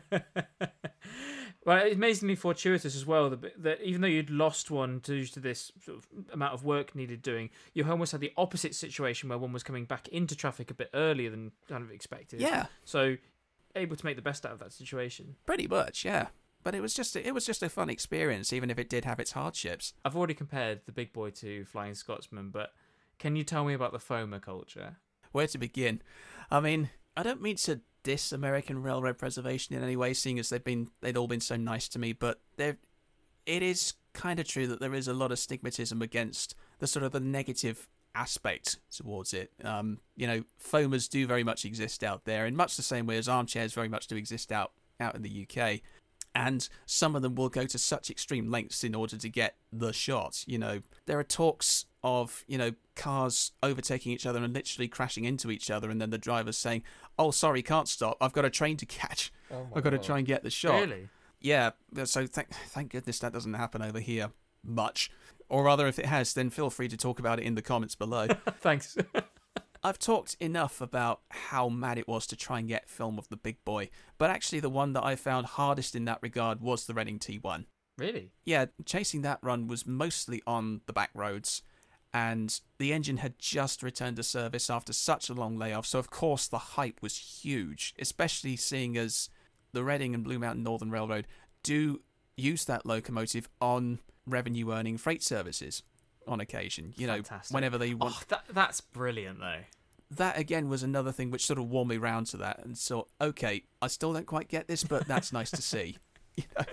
Well, it's amazingly fortuitous as well that, that even though you'd lost one due to this sort of amount of work needed doing, you almost had the opposite situation where one was coming back into traffic a bit earlier than kind of expected. Yeah. So able to make the best out of that situation. Pretty much, yeah. But it was just a, it was just a fun experience, even if it did have its hardships. I've already compared the Big Boy to Flying Scotsman, but can you tell me about the FOMA culture? Where to begin? I mean, I don't mean to diss American railroad preservation in any way, seeing as they've been they'd all been so nice to me, but there it is kind of true that there is a lot of stigmatism against the sort of the negative aspect towards it. Um, you know, FOMAs do very much exist out there, in much the same way as armchairs very much do exist out out in the U K. And some of them will go to such extreme lengths in order to get the shot. You know, there are talks of, you know, cars overtaking each other and literally crashing into each other, and then the driver's saying, oh, sorry, can't stop. I've got a train to catch. Oh I've got to try and get the shot. Really? Yeah, so thank, thank goodness that doesn't happen over here much. Or rather, if it has, then feel free to talk about it in the comments below. Thanks. I've talked enough about how mad it was to try and get film of the Big Boy, but actually the one that I found hardest in that regard was the Reading T one. Really? Yeah, chasing that run was mostly on the back roads, and the engine had just returned to service after such a long layoff, so of course the hype was huge, especially seeing as the Reading and Blue Mountain Northern Railroad do use that locomotive on revenue-earning freight services on occasion, you know, Fantastic. whenever they want. Oh, that, that's brilliant, though. That, again, was another thing which sort of warmed me round to that, and so, okay, I still don't quite get this, but that's nice to see. You know?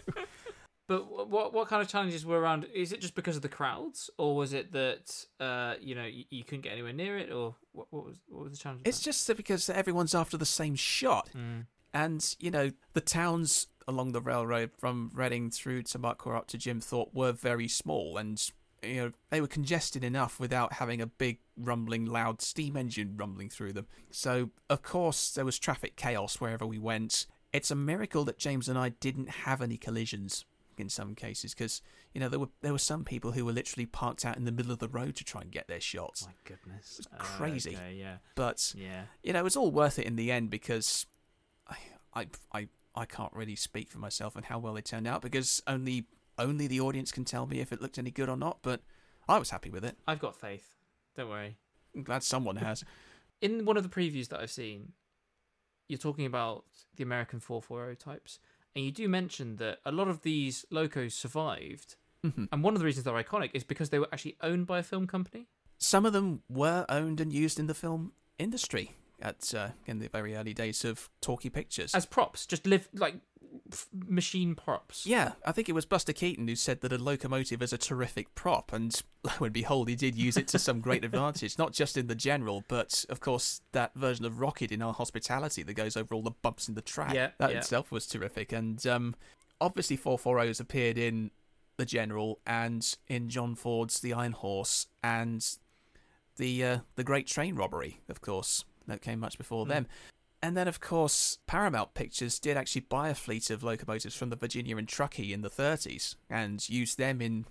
But what what kind of challenges were around? Is it just because of the crowds, or was it that uh, you know you, you couldn't get anywhere near it, or what, what was what was the challenge? It's just that because everyone's after the same shot, mm. and you know the towns along the railroad from Reading through to Marquardt up to Jim Thorpe were very small, and you know they were congested enough without having a big rumbling, loud steam engine rumbling through them. So of course there was traffic chaos wherever we went. It's a miracle that James and I didn't have any collisions in some cases, because you know there were there were some people who were literally parked out in the middle of the road to try and get their shots. My goodness, It was crazy. Uh, okay, yeah, But yeah. you know it was all worth it in the end, because I I I, I can't really speak for myself and how well they turned out, because only only the audience can tell me if it looked any good or not. But I was happy with it. I've got faith. Don't worry. I'm glad someone has. In one of the previews that I've seen, you're talking about the American four forty types, and you do mention that a lot of these locos survived, Mm-hmm. and one of the reasons they're iconic is because they were actually owned by a film company. Some of them were owned and used in the film industry at uh, in the very early days of talkie pictures. As props, just live like f- machine props. Yeah, I think it was Buster Keaton who said that a locomotive is a terrific prop, and lo and behold, he did use it to some great advantage, not just in the general, but of course that version of Rocket in Our Hospitality that goes over all the bumps in the track. Yeah, that yeah. itself was terrific, and um, obviously four forties appeared in the general and in John Ford's The Iron Horse and the uh, the Great Train Robbery, of course, that came much before mm. them. And then, of course, Paramount Pictures did actually buy a fleet of locomotives from the Virginia and Truckee in the thirties and used them in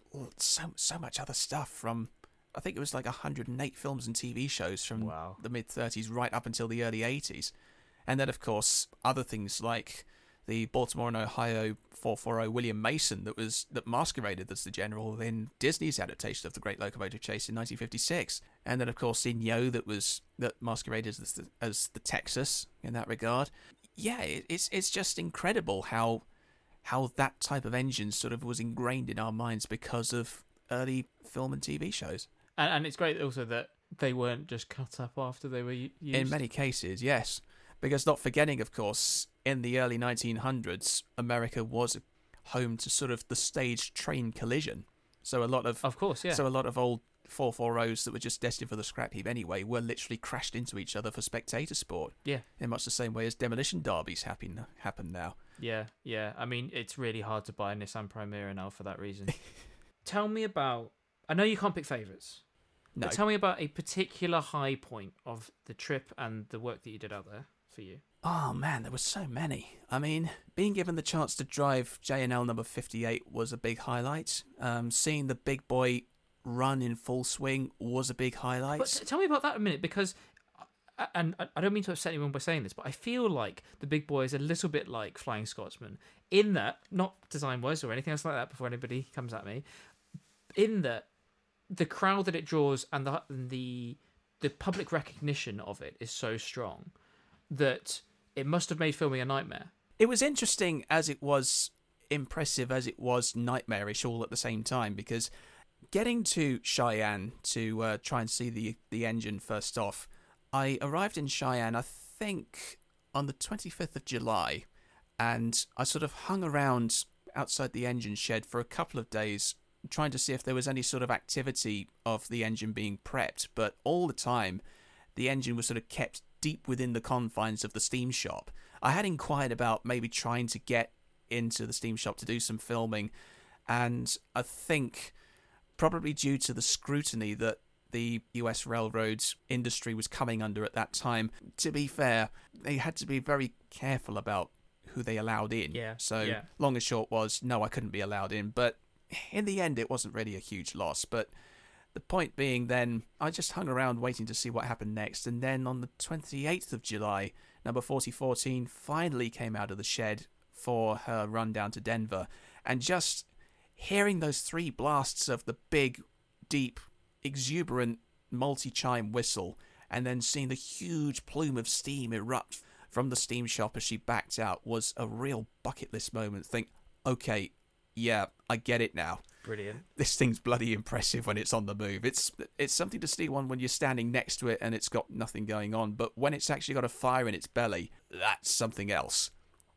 so so much other stuff from, I think it was like one hundred eight films and T V shows from wow. the mid-thirties right up until the early eighties. And then, of course, other things like the Baltimore and Ohio four forty William Mason that was that masqueraded as the General in Disney's adaptation of The Great Locomotive Chase in nineteen fifty-six. And then, of course, in Yo that was that masqueraded as the, as the Texas in that regard. Yeah, it, it's it's just incredible how how that type of engine sort of was ingrained in our minds because of early film and T V shows. And, and it's great also that they weren't just cut up after they were used. In many cases, yes. Because not forgetting, of course, in the early nineteen hundreds, America was home to sort of the staged train collision. So a lot of, of course, yeah. So a lot of old four forties that were just destined for the scrap heap anyway were literally crashed into each other for spectator sport. Yeah. In much the same way as demolition derbies happen happen now. Yeah, yeah. I mean, it's really hard to buy a Nissan Primera now for that reason. Tell me about. I know you can't pick favourites. No. But tell me about a particular high point of the trip and the work that you did out there for you. Oh man, there were so many. I mean, being given the chance to drive J N L number fifty-eight was a big highlight. Um, seeing the big boy run in full swing was a big highlight. But t- tell me about that a minute, because, and I don't mean to upset anyone by saying this, but I feel like the big boy is a little bit like Flying Scotsman in that, not design-wise or anything else like that before anybody comes at me, in that the crowd that it draws and the the the public recognition of it is so strong that it must have made filming a nightmare. It was interesting as it was impressive as it was nightmarish all at the same time, because getting to Cheyenne to uh, try and see the, the engine first off, I arrived in Cheyenne, I think, on the twenty-fifth of July, and I sort of hung around outside the engine shed for a couple of days trying to see if there was any sort of activity of the engine being prepped, but all the time the engine was sort of kept deep within the confines of the steam shop. I had inquired about maybe trying to get into the steam shop to do some filming, and I think probably due to the scrutiny that the U S railroads industry was coming under at that time, to be fair, they had to be very careful about who they allowed in. Yeah. So yeah. long and short was, no, I couldn't be allowed in, but in the end it wasn't really a huge loss. But the point being then, I just hung around waiting to see what happened next, and then on the twenty-eighth of July, number forty fourteen finally came out of the shed for her run down to Denver, and just hearing those three blasts of the big, deep, exuberant multi-chime whistle, and then seeing the huge plume of steam erupt from the steam shop as she backed out was a real bucket list moment. Think, okay, yeah, I get it now. Brilliant. This thing's bloody impressive when it's on the move. It's it's something to see one when you're standing next to it and it's got nothing going on, but when it's actually got a fire in its belly, that's something else.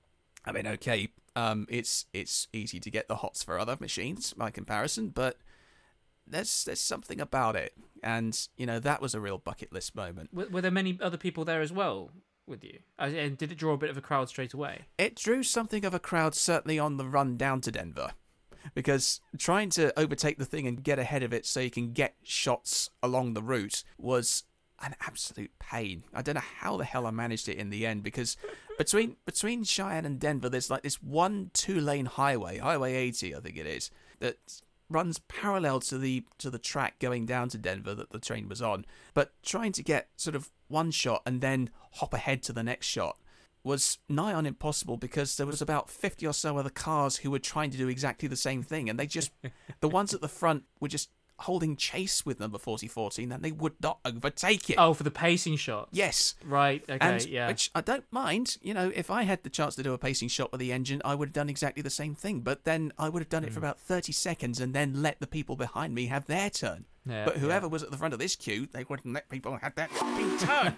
I mean, okay, um, it's it's easy to get the hots for other machines by comparison, but there's there's something about it, and you know that was a real bucket list moment. Were, were there many other people there as well with you? And did it draw a bit of a crowd straight away? It drew something of a crowd certainly on the run down to Denver, because trying to overtake the thing and get ahead of it so you can get shots along the route was an absolute pain. I don't know how the hell I managed it in the end, because between between Cheyenne and Denver, there's like this one two-lane highway, Highway eighty, I think it is, that runs parallel to the to the track going down to Denver that the train was on. But trying to get sort of one shot and then hop ahead to the next shot was nigh on impossible, because there was about fifty or so other cars who were trying to do exactly the same thing, and they just, the ones at the front were just holding chase with number forty fourteen, and they would not overtake it. Oh, for the pacing shots. Yes. Right, okay, and, yeah. Which I don't mind. You know, if I had the chance to do a pacing shot with the engine, I would have done exactly the same thing. But then I would have done it Mm. for about thirty seconds and then let the people behind me have their turn. Yeah, but whoever yeah. was at the front of this queue, they wouldn't let people have their fucking turn.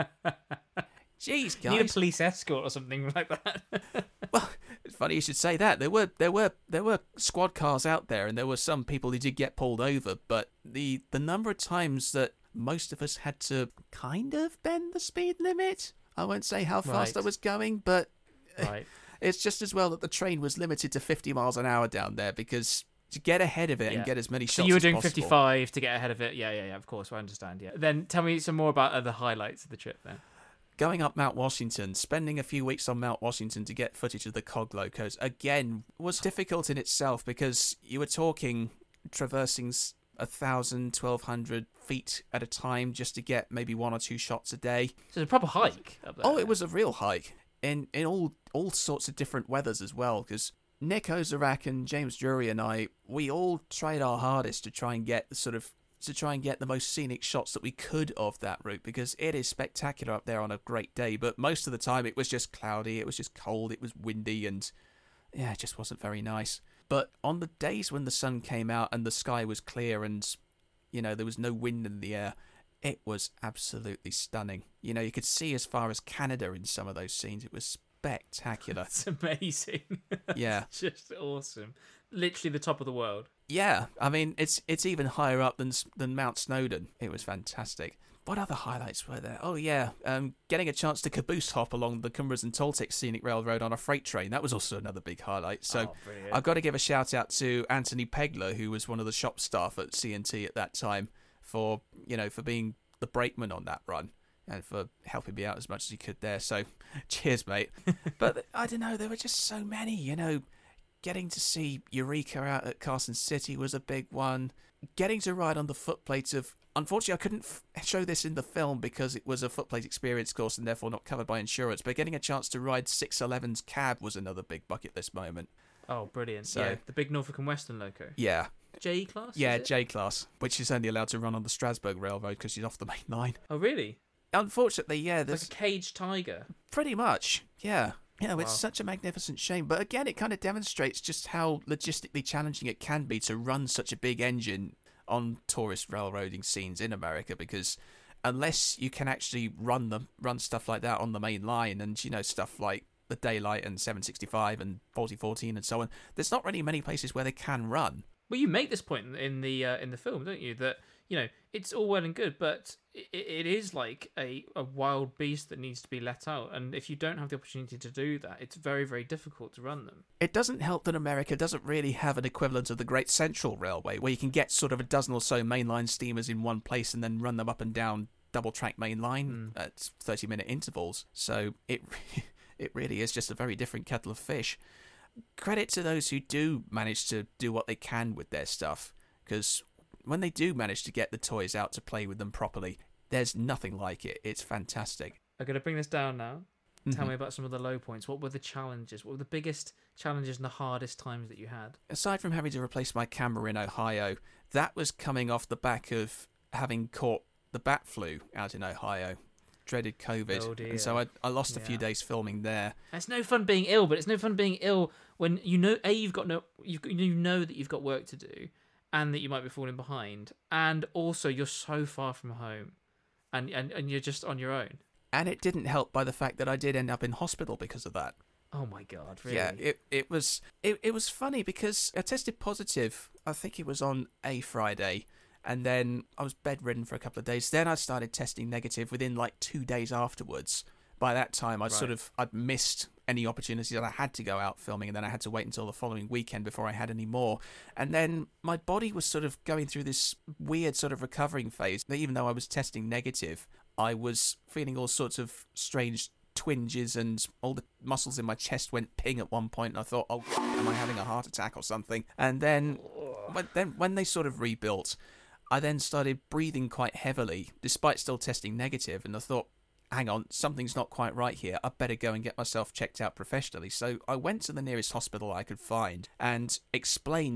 Jeez, You need a guys. police escort or something like that. Well, it's funny you should say that. There were there were there were squad cars out there, and there were some people who did get pulled over. But the the number of times that most of us had to kind of bend the speed limit. I won't say how fast Right. I was going, but Right. it's just as well that the train was limited to fifty miles an hour down there, because to get ahead of it Yeah. and get as many shots So you were as doing possible. fifty-five to get ahead of it. Yeah, yeah, yeah. Of course, I understand. Yeah. Then tell me some more about other highlights of the trip. Then. Going up Mount Washington, spending a few weeks on Mount Washington to get footage of the cog locos, again, was difficult in itself, because you were talking traversing s- a thousand, twelve hundred feet at a time just to get maybe one or two shots a day. So it's a proper hike up there. Oh, it was a real hike in in all all sorts of different weathers as well. Because Nick Ozarak and James Drury and I, we all tried our hardest to try and get the sort of to try and get the most scenic shots that we could of that route, because it is spectacular up there on a great day. But most of the time, it was just cloudy, it was just cold, it was windy, and yeah, it just wasn't very nice. But on the days when the sun came out and the sky was clear and, you know, there was no wind in the air, it was absolutely stunning. You know, you could see as far as Canada in some of those scenes. It was spectacular. That's amazing. Yeah. It's just awesome. Literally the top of the world. Yeah, I mean, it's it's even higher up than than Mount Snowdon. It was fantastic. What other highlights were there? Oh, yeah, um, getting a chance to caboose hop along the Cumbres and Toltec Scenic Railroad on a freight train. That was also another big highlight. So Oh, brilliant. I've got to give a shout out to Anthony Pegler, who was one of the shop staff at C and T at that time, for, you know, for being the brakeman on that run and for helping me out as much as he could there. So cheers, mate. But I don't know, there were just so many, you know. Getting to see Eureka out at Carson City was a big one. Getting to ride on the footplates of... Unfortunately, I couldn't f- show this in the film because it was a footplate experience course and therefore not covered by insurance, but getting a chance to ride six eleven's cab was another big bucket list moment. Oh, brilliant. So- Yeah, the big Norfolk and Western loco. Yeah. J class? Yeah, is it? J-Class, which is only allowed to run on the Strasbourg Railroad because she's off the main line. Oh, really? Unfortunately, yeah, It's there's like a caged tiger. pretty much, yeah. You know, it's Wow. such a magnificent shame. But again, it kind of demonstrates just how logistically challenging it can be to run such a big engine on tourist railroading scenes in America, because unless you can actually run them, run stuff like that on the main line, and, you know, stuff like the Daylight and seven sixty-five and forty fourteen and so on, there's not really many places where they can run. Well, you make this point in the uh, in the film, don't you? That, you know, it's all well and good, but it, it is like a, a wild beast that needs to be let out. And if you don't have the opportunity to do that, it's very, very difficult to run them. It doesn't help that America doesn't really have an equivalent of the Great Central Railway, where you can get sort of a dozen or so mainline steamers in one place and then run them up and down double-track main line Mm. at thirty-minute intervals. So it it really is just a very different kettle of fish. Credit to those who do manage to do what they can with their stuff, because when they do manage to get the toys out to play with them properly, there's nothing like it. It's fantastic. I'm going to bring this down now. Tell Mhm. me about some of the low points. What were the challenges? What were the biggest challenges and the hardest times that you had? Aside from having to replace my camera in Ohio, that was coming off the back of having caught the bat flu out in Ohio. Dreaded COVID. Oh, dear. And so I, I lost a few Yeah. days filming there. It's no fun being ill, but it's no fun being ill when you know a you've got no you've you know that you've got work to do, and that you might be falling behind, and also you're so far from home, and and, and you're just on your own. And it didn't help by the fact that I did end up in hospital because of that. Oh my god, really? Yeah, it it was it, it was funny because I tested positive, I think it was on a Friday, and then I was bedridden for a couple of days. Then I started testing negative within like two days afterwards. By that time, I'd sort Right. of I'd missed any opportunities that I had to go out filming, and then I had to wait until the following weekend before I had any more. And then my body was sort of going through this weird sort of recovering phase. Even though I was testing negative, I was feeling all sorts of strange twinges, and all the muscles in my chest went ping at one point, and I thought, oh, am I having a heart attack or something? And then, when, then when they sort of rebuilt, I then started breathing quite heavily, despite still testing negative, and I thought, hang on, something's not quite right here. I better go and get myself checked out professionally. So I went to the nearest hospital I could find and explained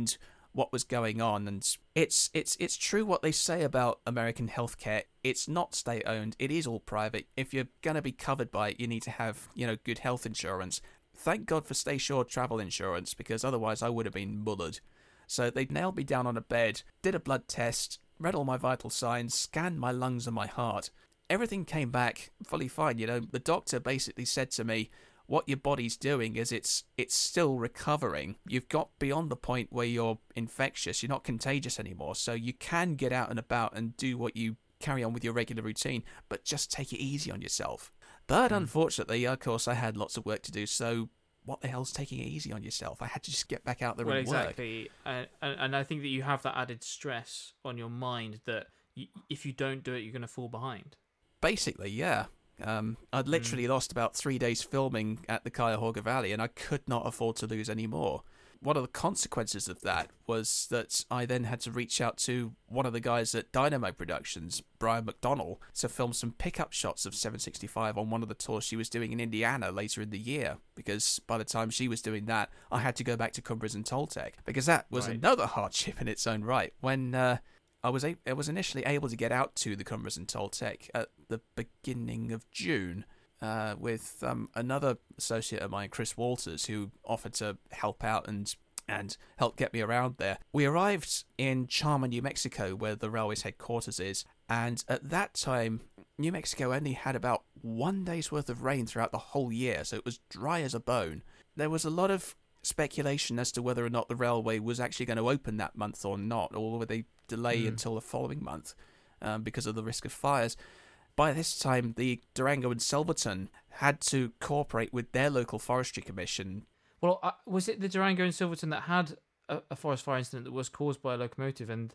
what was going on. And it's it's it's true what they say about American healthcare. It's not state-owned. It is all private. If you're going to be covered by it, you need to have, you know, good health insurance. Thank God for Stay Sure travel insurance, because otherwise I would have been mullered. So they nailed me down on a bed, did a blood test, read all my vital signs, scanned my lungs and my heart. Everything came back fully fine. You know, the doctor basically said to me, what your body's doing is it's it's still recovering. You've got beyond the point where you're infectious. You're not contagious anymore. So you can get out and about and do what you carry on with your regular routine, but just take it easy on yourself. But mm. unfortunately, of course, I had lots of work to do. So what the hell's taking it easy on yourself? I had to just get back out there well, and exactly. work. Uh, and, and I think that you have that added stress on your mind that you, if you don't do it, you're going to fall behind. Basically, yeah. Um, I'd literally mm. lost about three days filming at the Cuyahoga Valley, and I could not afford to lose any more. One of the consequences of that was that I then had to reach out to one of the guys at Dynamo Productions, Brian McDonnell, to film some pickup shots of seven sixty-five on one of the tours she was doing in Indiana later in the year, because by the time she was doing that, I had to go back to Cumbres and Toltec, because that was right. another hardship in its own right. When uh, I was a- I was initially able to get out to the Cumbres and Toltec at the beginning of June, Uh, with um, another associate of mine, Chris Walters, who offered to help out and and help get me around there. We arrived in Chama, New Mexico, where the railway's headquarters is, and at that time, New Mexico only had about one day's worth of rain throughout the whole year, so it was dry as a bone. There was a lot of speculation as to whether or not the railway was actually going to open that month or not, or would they delay mm. until the following month um, because of the risk of fires. By this time, the Durango and Silverton had to cooperate with their local forestry commission. Well, uh, was it the Durango and Silverton that had a, a forest fire incident that was caused by a locomotive? And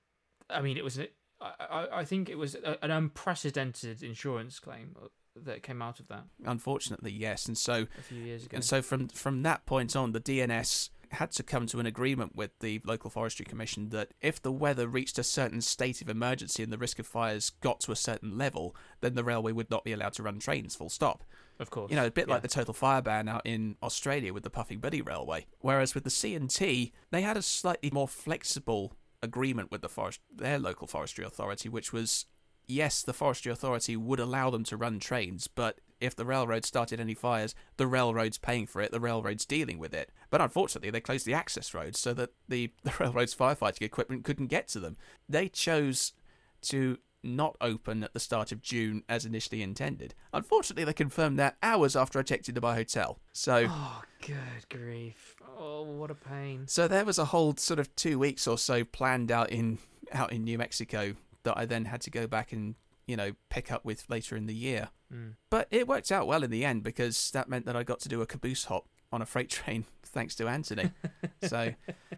I mean, it was. I, I, I think it was a, an unprecedented insurance claim that came out of that. Unfortunately, yes. And so a few years ago. And so from from that point on, the D N S had to come to an agreement with the local forestry commission that if the weather reached a certain state of emergency and the risk of fires got to a certain level, then the railway would not be allowed to run trains, full stop. Of course. You know, a bit yeah. like the total fire ban out in Australia with the Puffing Buddy Railway. Whereas with the C and T, they had a slightly more flexible agreement with the forest, their local forestry authority, which was, yes, the forestry authority would allow them to run trains, but if the railroad started any fires, the railroad's paying for it, the railroad's dealing with it. But unfortunately, they closed the access roads so that the, the railroad's firefighting equipment couldn't get to them. They chose to not open at the start of June as initially intended. Unfortunately, they confirmed that hours after I checked into my hotel. So, oh, good grief. Oh, what a pain. So there was a whole sort of two weeks or so planned out in out in New Mexico that I then had to go back and, you know, pick up with later in the year. Mm. But it worked out well in the end, because that meant that I got to do a caboose hop on a freight train thanks to Anthony. So,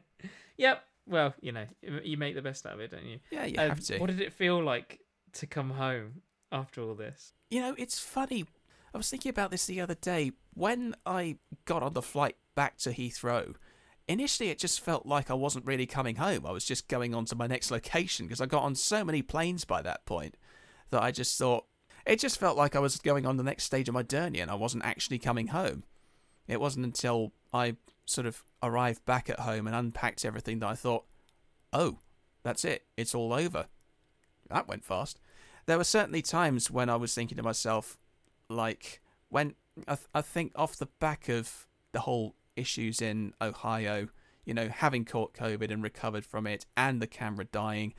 yep. Well, you know, you make the best out of it, don't you? Yeah, you um, have to. What did it feel like to come home after all this? You know, it's funny. I was thinking about this the other day. When I got on the flight back to Heathrow, initially it just felt like I wasn't really coming home. I was just going on to my next location, because I got on so many planes by that point that I just thought, it just felt like I was going on the next stage of my journey and I wasn't actually coming home. It wasn't until I sort of arrived back at home and unpacked everything that I thought, oh, that's it. It's all over. That went fast. There were certainly times when I was thinking to myself, like, when I, th- I think off the back of the whole issues in Ohio, you know, having caught COVID and recovered from it, and the camera dying,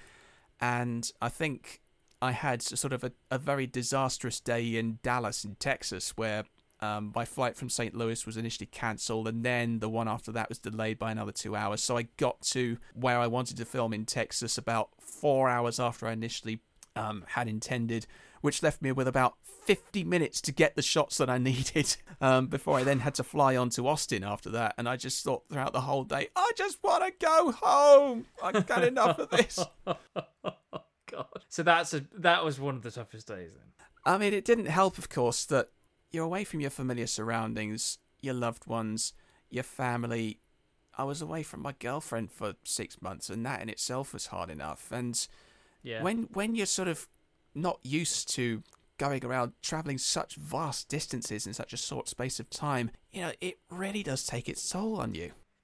and I think I had sort of a, a very disastrous day in Dallas in Texas, where um, my flight from Saint Louis was initially cancelled, and then the one after that was delayed by another two hours. So I got to where I wanted to film in Texas about four hours after I initially um, had intended, which left me with about fifty minutes to get the shots that I needed um, before I then had to fly on to Austin after that. And I just thought throughout the whole day, I just want to go home. I've got enough of this. God. So that's a that was one of the toughest days then. I mean, it didn't help, of course, that you're away from your familiar surroundings, your loved ones, your family. I was away from my girlfriend for six months, and that in itself was hard enough. And yeah. when when you're sort of not used to going around travelling such vast distances in such a short space of time, you know, it really does take its toll on you.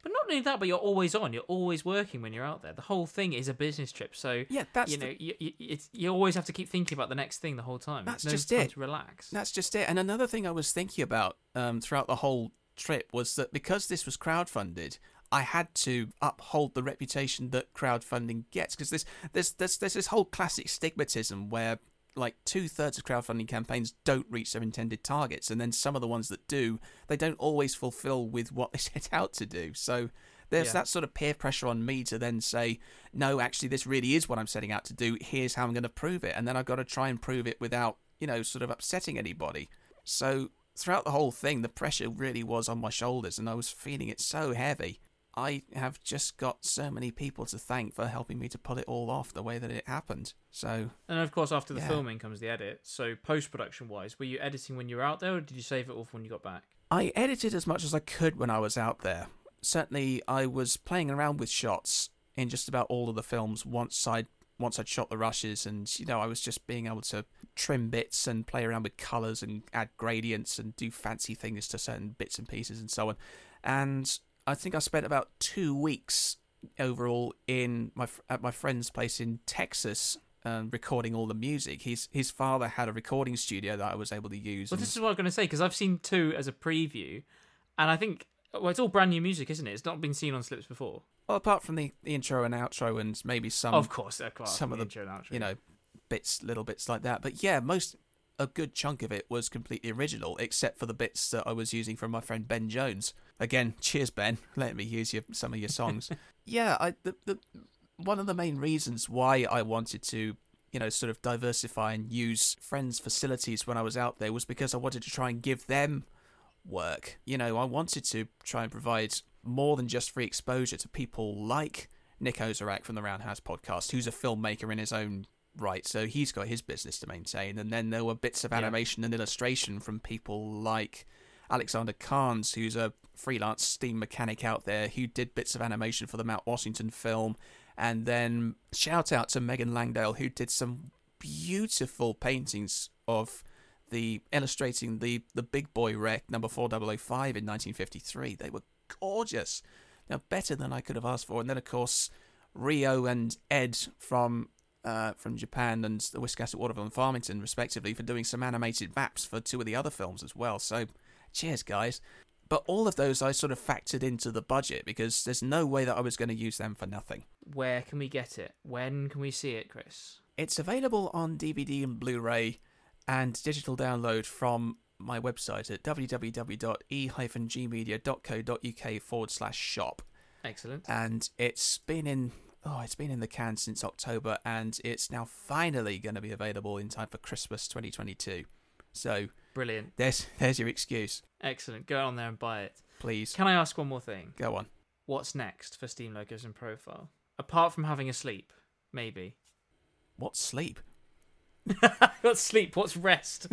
But not only that, but you're always on. You're always working when you're out there. The whole thing is a business trip, so Yeah, that's you know the- you you, it's, you always have to keep thinking about the next thing the whole time. That's no just time it. to relax. That's just it. And another thing I was thinking about um, throughout the whole trip was that because this was crowdfunded, I had to uphold the reputation that crowdfunding gets, because there's, there's, there's, there's this whole classic stigmatism where like two-thirds of crowdfunding campaigns don't reach their intended targets, and then some of the ones that do, they don't always fulfill with what they set out to do. So there's Yeah. that sort of peer pressure on me to then say, no, actually, this really is what I'm setting out to do. Here's how I'm going to prove it. And then I've got to try and prove it without, you know, sort of upsetting anybody. So throughout the whole thing, the pressure really was on my shoulders, and I was feeling it so heavy. I have just got so many people to thank for helping me to pull it all off the way that it happened. So, And of course, after the Yeah. filming comes the edit. So post-production wise, were you editing when you were out there, or did you save it all for when you got back? I edited as much as I could when I was out there. Certainly, I was playing around with shots in just about all of the films once I'd, once I'd shot the rushes, and, you know, I was just being able to trim bits and play around with colours and add gradients and do fancy things to certain bits and pieces and so on. And I think I spent about two weeks overall in my at my friend's place in Texas, um, recording all the music. His his father had a recording studio that I was able to use. Well, and- this is what I'm going to say, because I've seen two as a preview, and I think, well, it's all brand new music, isn't it? It's not been seen on Slips before. well, apart from the, the intro and outro and maybe some of course, of course, some of the, intro and outro. you know, bits, little bits like that. But yeah, most a good chunk of it was completely original, except for the bits that I was using from my friend Ben Jones. Again, cheers, Ben, letting me use your, some of your songs. yeah, I the, the one of the main reasons why I wanted to, you know, sort of diversify and use friends' facilities when I was out there was because I wanted to try and give them work. You know, I wanted to try and provide more than just free exposure to people like Nick Ozerak from the Roundhouse podcast, who's a filmmaker in his own right, so he's got his business to maintain. And then there were bits of Yeah. animation and illustration from people like Alexander Carnes, who's a freelance steam mechanic out there who did bits of animation for the Mount Washington film. And then shout out to Megan Langdale, who did some beautiful paintings of the illustrating the the big boy wreck number four thousand five in nineteen fifty-three. They were gorgeous. Now, better than I could have asked for. And then, of course, Rio and Ed from uh, from Japan and the Wiscasset, Waterville and Farmington, respectively, for doing some animated maps for two of the other films as well. So, cheers, guys. But all of those I sort of factored into the budget because there's no way that I was going to use them for nothing. Where can we get it? When can we see it, Chris? It's available on D V D and Blu-ray and digital download from my website at w w w dot e dash g media dot co dot u k forward slash shop. Excellent. And it's been in oh, it's been in the can since October, and it's now finally going to be available in time for Christmas twenty twenty-two. So Brilliant. there's there's your excuse. Excellent. Go on there and buy it. Please Can I ask one more thing? go on. What's next for Steam Locos and Profile? Apart from having a sleep, maybe. What's sleep? What's sleep? What's rest?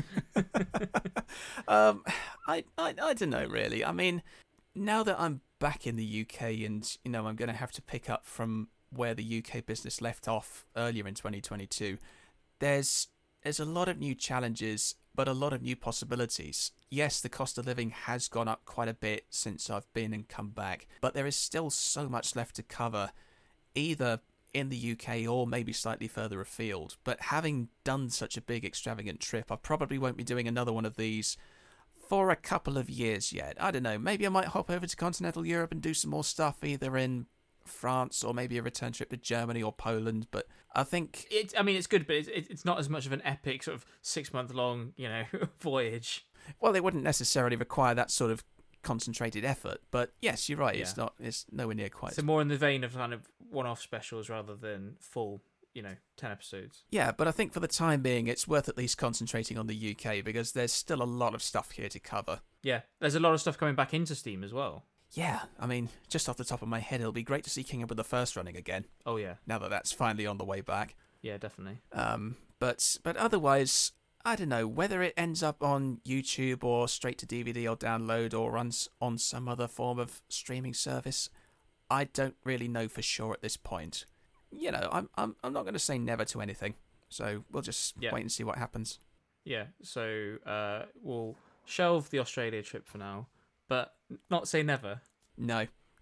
um, I, I I don't know really. I mean, now that I'm back in the U K and you know I'm going to have to pick up from where the U K business left off earlier in twenty twenty-two, there's there's a lot of new challenges, but a lot of new possibilities. Yes, the cost of living has gone up quite a bit since I've been and come back, but there is still so much left to cover, either in the U K or maybe slightly further afield. But having done such a big extravagant trip, I probably won't be doing another one of these for a couple of years yet. I don't know, maybe I might hop over to continental Europe and do some more stuff either in France or maybe a return trip to Germany or Poland, but I think It, I mean, it's good, but it's, it's not as much of an epic sort of six-month-long, you know, voyage. well, it wouldn't necessarily require that sort of concentrated effort, but yes, you're right, it's Yeah. not it's nowhere near quite So more in the vein of kind of one-off specials rather than full, you know, ten episodes. Yeah, but I think for the time being, it's worth at least concentrating on the U K because there's still a lot of stuff here to cover. Yeah, there's a lot of stuff coming back into Steam as well. Yeah, I mean, just off the top of my head, it'll be great to see King of the First running again, Oh yeah, now that that's finally on the way back. yeah, definitely. Um, but but otherwise, I don't know, whether it ends up on YouTube or straight to D V D or download or runs on some other form of streaming service, I don't really know for sure at this point. You know, I'm I'm I'm not going to say never to anything, so we'll just Yeah. wait and see what happens. Yeah, so uh, we'll shelve the Australia trip for now, but not say never. No,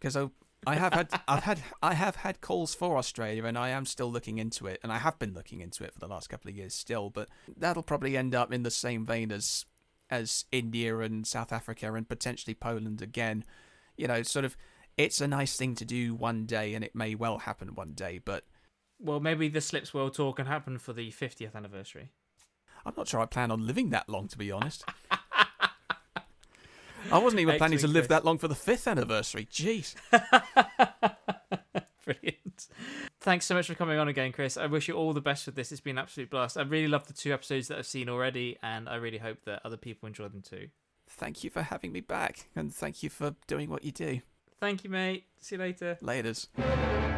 because I, I have had, I've had, I have had calls for Australia, and I am still looking into it, and I have been looking into it for the last couple of years still. But that'll probably end up in the same vein as, as India and South Africa and potentially Poland again. You know, sort of, it's a nice thing to do one day, and it may well happen one day, but. Well, maybe the Slips World Tour can happen for the fiftieth anniversary. I'm not sure I plan on living that long, to be honest. I wasn't even planning to live Chris. that long for the fifth anniversary. Jeez. Brilliant. Thanks so much for coming on again, Chris. I wish you all the best with this. It's been an absolute blast. I really love the two episodes that I've seen already, and I really hope that other people enjoy them too. Thank you for having me back, and thank you for doing what you do. Thank you, mate. See you later. Laters.